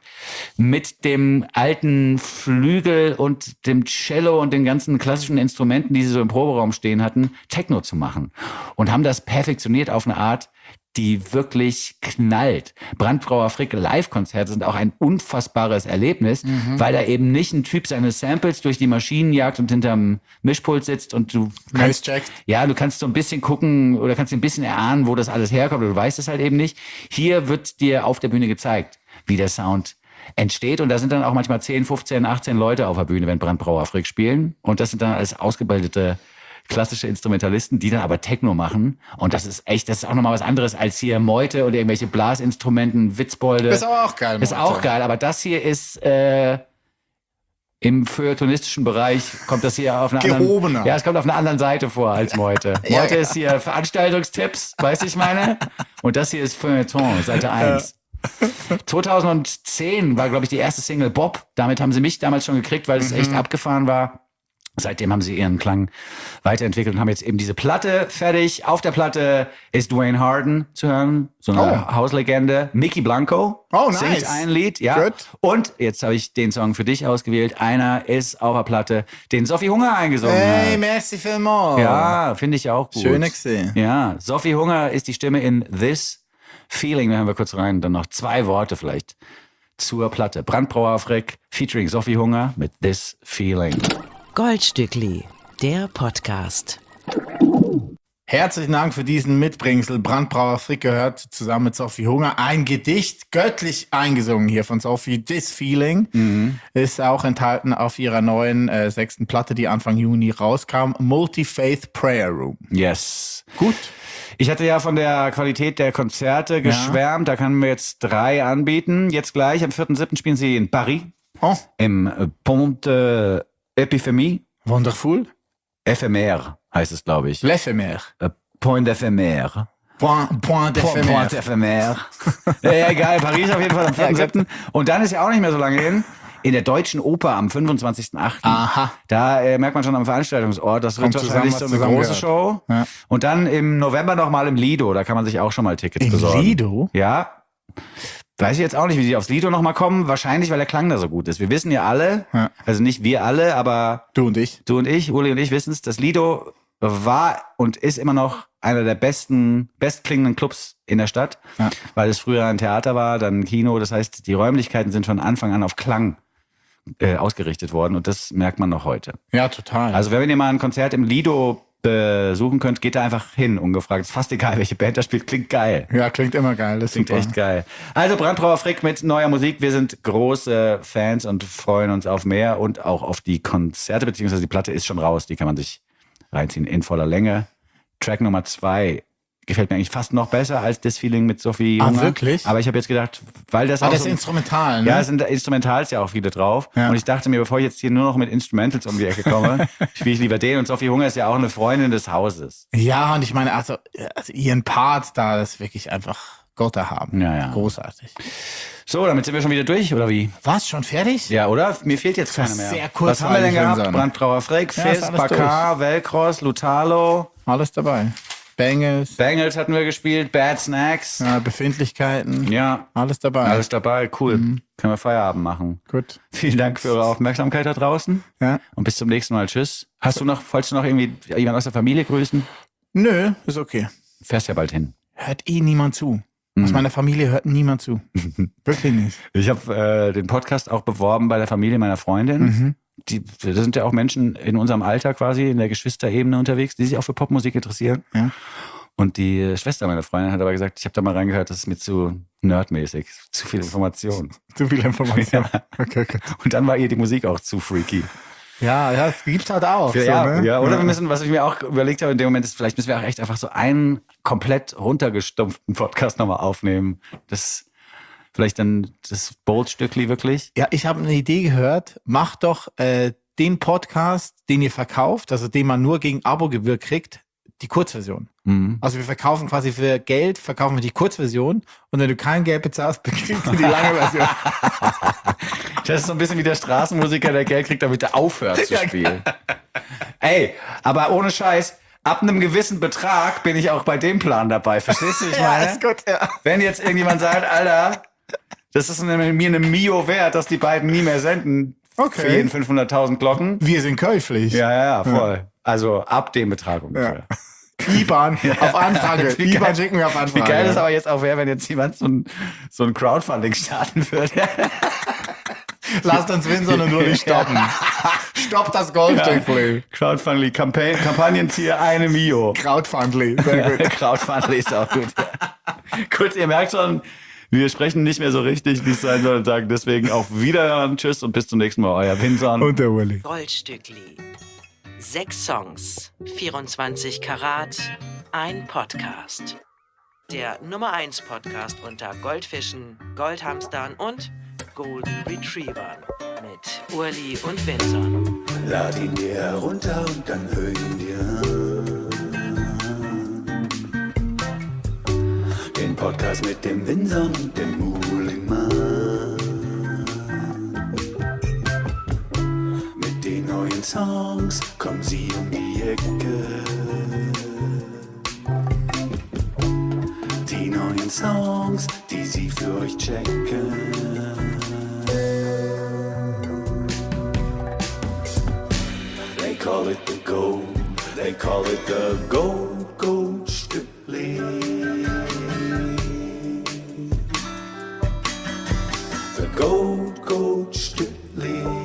Speaker 2: mit dem alten Flügel und dem Cello und den ganzen klassischen Instrumenten, die sie so im Proberaum stehen hatten, Techno zu machen. Und haben das perfektioniert auf eine Art, die wirklich knallt. Brandbrauer Frick Live-Konzerte sind auch ein unfassbares Erlebnis, weil da eben nicht ein Typ seine Samples durch die Maschinen jagt und hinterm Mischpult sitzt und du kannst,
Speaker 1: checkt.
Speaker 2: ja, du kannst so ein bisschen gucken oder kannst ein bisschen erahnen, wo das alles herkommt, aber du weißt es halt eben nicht. Hier wird dir auf der Bühne gezeigt, wie der Sound entsteht und da sind dann auch manchmal zehn, fünfzehn, achtzehn Leute auf der Bühne, wenn Brandbrauer Frick spielen und das sind dann alles ausgebildete klassische Instrumentalisten, die dann aber Techno machen. Und das ist echt, das ist auch nochmal was anderes als hier Meute oder irgendwelche Blasinstrumenten, Witzbolde.
Speaker 1: Ist aber auch geil.
Speaker 2: Ist
Speaker 1: Leute.
Speaker 2: auch geil, aber das hier ist, äh, im feuilletonistischen Bereich kommt das hier auf einer
Speaker 1: Gehobener.
Speaker 2: anderen, ja, es kommt auf einer anderen Seite vor als Meute.
Speaker 1: Ja,
Speaker 2: Meute
Speaker 1: ja.
Speaker 2: ist hier Veranstaltungstipps, weißt du, ich meine? Und das hier ist Feuilleton, Seite eins. zweitausendzehn war, glaube ich, die erste Single Bob. Damit haben sie mich damals schon gekriegt, weil es echt abgefahren war. Seitdem haben sie ihren Klang weiterentwickelt und haben jetzt eben diese Platte fertig. Auf der Platte ist Dwayne Harden zu hören, so eine
Speaker 1: Oh.
Speaker 2: Hauslegende. Mickey Blanco
Speaker 1: Oh, nice.
Speaker 2: singt ein Lied, ja.
Speaker 1: Good.
Speaker 2: Und jetzt habe ich den Song für dich ausgewählt. Einer ist auf der Platte, den Sophie Hunger eingesungen
Speaker 1: Hey,
Speaker 2: hat.
Speaker 1: merci vielmals.
Speaker 2: Ja, finde ich auch gut.
Speaker 1: Schön gesehen.
Speaker 2: Ja, Sophie Hunger ist die Stimme in This Feeling. Da hören wir kurz rein. Dann noch zwei Worte vielleicht zur Platte. Brandbrauer Frick featuring Sophie Hunger mit This Feeling.
Speaker 4: Goldstückli, der Podcast.
Speaker 1: Herzlichen Dank für diesen Mitbringsel. Brandbrauer Frick gehört zusammen mit Sophie Hunger. Ein Gedicht, göttlich eingesungen hier von Sophie. This Feeling
Speaker 2: Mhm.
Speaker 1: ist auch enthalten auf ihrer neuen äh, sechsten Platte, die Anfang Juni rauskam. Multi-Faith Prayer Room.
Speaker 2: Yes.
Speaker 1: Gut.
Speaker 2: Ich hatte ja von der Qualität der Konzerte geschwärmt. Da können wir jetzt drei anbieten. Jetzt gleich, am vierten siebten spielen sie in Paris.
Speaker 1: Oh,
Speaker 2: Im äh, Pont äh, Epiphanie.
Speaker 1: wonderful.
Speaker 2: Ephémère heißt es, glaube ich.
Speaker 1: L'éphémère.
Speaker 2: Äh, Point d'Éphémère.
Speaker 1: Point, point
Speaker 2: Point
Speaker 1: d'éphémère.
Speaker 2: d'Éphémère. Ja, ja, geil. Paris auf jeden Fall am vierten siebten Und dann ist ja auch nicht mehr so lange hin. In der Deutschen Oper am fünfundzwanzigsten achten
Speaker 1: Aha.
Speaker 2: Da äh, merkt man schon am Veranstaltungsort, das wird
Speaker 1: Kommt
Speaker 2: wahrscheinlich
Speaker 1: zusammen,
Speaker 2: so
Speaker 1: was
Speaker 2: eine große
Speaker 1: zusammengehört.
Speaker 2: Show.
Speaker 1: Ja.
Speaker 2: Und dann im November nochmal im Lido, da kann man sich auch schon mal Tickets
Speaker 1: Im
Speaker 2: besorgen.
Speaker 1: Lido?
Speaker 2: Ja. Weiß ich jetzt auch nicht, wie sie aufs Lido nochmal kommen. Wahrscheinlich, weil der Klang da so gut ist. Wir wissen ja alle,
Speaker 1: Ja.
Speaker 2: also nicht wir alle, aber
Speaker 1: Du und ich.
Speaker 2: du und ich, Uli und ich wissen es, das Lido war und ist immer noch einer der besten, bestklingenden Clubs in der Stadt,
Speaker 1: Ja.
Speaker 2: weil es früher ein Theater war, dann ein Kino. Das heißt, die Räumlichkeiten sind von Anfang an auf Klang äh, ausgerichtet worden und das merkt man noch heute.
Speaker 1: Ja, total.
Speaker 2: Also wenn ihr mal ein Konzert im Lido besuchen könnt, geht da einfach hin, ungefragt. Ist fast egal, welche Band da spielt, klingt geil.
Speaker 1: ja, klingt immer geil. Das
Speaker 2: Klingt
Speaker 1: super.
Speaker 2: echt geil. Also Brandbrauer Frick mit neuer Musik. Wir sind große Fans und freuen uns auf mehr und auch auf die Konzerte, beziehungsweise die Platte ist schon raus. Die kann man sich reinziehen in voller Länge. Track Nummer zwei gefällt mir eigentlich fast noch besser als das Feeling mit Sophie
Speaker 1: Ah,
Speaker 2: Hunger.
Speaker 1: wirklich?
Speaker 2: Aber ich habe jetzt gedacht, weil das
Speaker 1: Ah,
Speaker 2: auch
Speaker 1: das
Speaker 2: so
Speaker 1: ist instrumental, ne?
Speaker 2: ja, es sind Instrumentals ja auch viele drauf.
Speaker 1: Ja.
Speaker 2: Und ich dachte mir, bevor ich jetzt hier nur noch mit Instrumentals um die Ecke komme, spiele ich lieber den. Und Sophie Hunger ist ja auch eine Freundin des Hauses.
Speaker 1: Ja, und ich meine, also, also ihren Part da, das ist wirklich einfach Gott erhaben.
Speaker 2: Ja, ja.
Speaker 1: Großartig.
Speaker 2: So, damit sind wir schon wieder durch, oder wie?
Speaker 1: Was, schon fertig?
Speaker 2: Ja, oder? Mir fehlt jetzt
Speaker 1: Das
Speaker 2: keiner
Speaker 1: ist
Speaker 2: mehr.
Speaker 1: sehr
Speaker 2: Was haben wir denn
Speaker 1: kurzweilig,
Speaker 2: gehabt?
Speaker 1: Vincent.
Speaker 2: Brandbrauer Frick,
Speaker 1: Ja, ist
Speaker 2: Fizz,
Speaker 1: alles
Speaker 2: Bakar, Velcross, Lutalo,
Speaker 1: Alles dabei. Bangles,
Speaker 2: Bangles hatten wir gespielt, Bad Snacks.
Speaker 1: ja, Befindlichkeiten,
Speaker 2: Ja,
Speaker 1: alles dabei.
Speaker 2: alles dabei, cool.
Speaker 1: Mhm.
Speaker 2: Können wir Feierabend machen.
Speaker 1: Gut.
Speaker 2: Vielen Dank für eure Aufmerksamkeit da draußen
Speaker 1: Ja.
Speaker 2: und bis zum nächsten Mal. Tschüss. Hast du noch, wolltest du noch irgendwie jemand aus der Familie grüßen?
Speaker 1: Nö, ist okay.
Speaker 2: Fährst ja bald hin.
Speaker 1: Hört eh niemand zu.
Speaker 2: Mhm.
Speaker 1: Aus meiner Familie hört niemand zu. Wirklich nicht.
Speaker 2: Ich habe äh, den Podcast auch beworben bei der Familie meiner Freundin.
Speaker 1: Mhm.
Speaker 2: Die, da sind ja auch Menschen in unserem Alter quasi, in der Geschwisterebene unterwegs, die sich auch für Popmusik interessieren.
Speaker 1: Ja.
Speaker 2: Und die Schwester meiner Freundin hat aber gesagt, ich habe da mal reingehört, das ist mir zu nerdmäßig, zu viel Information.
Speaker 1: Zu viel Information. Okay, okay.
Speaker 2: Und dann war ihr die Musik auch zu freaky.
Speaker 1: Ja, ja, das gibt's halt auch.
Speaker 2: Ja,
Speaker 1: so,
Speaker 2: ja,
Speaker 1: ne?
Speaker 2: ja, oder wir müssen, was ich mir auch überlegt habe in dem Moment, ist, vielleicht müssen wir auch echt einfach so einen komplett runtergestumpften Podcast nochmal aufnehmen. Das vielleicht dann das Bold-Stückli wirklich.
Speaker 1: Ja, ich habe eine Idee gehört. Macht doch äh, den Podcast, den ihr verkauft, also den man nur gegen Abogebühr kriegt, die Kurzversion.
Speaker 2: Mhm.
Speaker 1: Also wir verkaufen quasi für Geld, verkaufen wir die Kurzversion und wenn du kein Geld bezahlst, kriegst du die lange Version.
Speaker 2: Das ist so ein bisschen wie der Straßenmusiker, der Geld kriegt, damit er aufhört zu spielen. Ey, aber ohne Scheiß, ab einem gewissen Betrag bin ich auch bei dem Plan dabei. Verstehst du, wie ich
Speaker 1: Ja,
Speaker 2: meine?
Speaker 1: ist gut, ja.
Speaker 2: Wenn jetzt irgendjemand sagt, Alter, das ist eine, mir eine Mio wert, dass die beiden nie mehr senden
Speaker 1: Okay.
Speaker 2: für jeden fünfhunderttausend Glocken.
Speaker 1: Wir sind käuflich.
Speaker 2: Ja, ja, ja, voll. Also ab dem Betrag ungefähr.
Speaker 1: I B A N auf Anfrage.
Speaker 2: Wie
Speaker 1: I B A N
Speaker 2: geil-
Speaker 1: schicken wir auf Anfrage.
Speaker 2: Wie geil das aber jetzt auch wäre, wenn jetzt jemand so ein, so ein Crowdfunding starten würde.
Speaker 1: Lasst uns Vincent und Uli stoppen. Stopp das Goldstückli.
Speaker 2: Crowdfunding, Campaign, Kampagnenziel eine Mio.
Speaker 1: Crowdfundly. Sehr gut.
Speaker 2: Crowdfunding ist auch gut. Gut, ihr merkt schon, wir sprechen nicht mehr so richtig, wie es sein soll und sagen deswegen auf Wiederhören, tschüss und bis zum nächsten Mal, euer Vincent.
Speaker 1: Und der Uli.
Speaker 4: Goldstückli. Sechs Songs, vierundzwanzig Karat, ein Podcast. Der Nummer eins Podcast unter Goldfischen, Goldhamstern und Golden Retrievern mit mit Urli und Vinson.
Speaker 6: Lad ihn dir herunter und dann hör ihn dir an. Den Podcast mit dem Vinson und dem Muhlingmann. Mit den neuen Songs kommen sie um die Ecke. Die neuen Songs, die sie für euch checken. They call it the Gold, they call it the Gold, Gold Stückli. The Gold, Gold Stückli.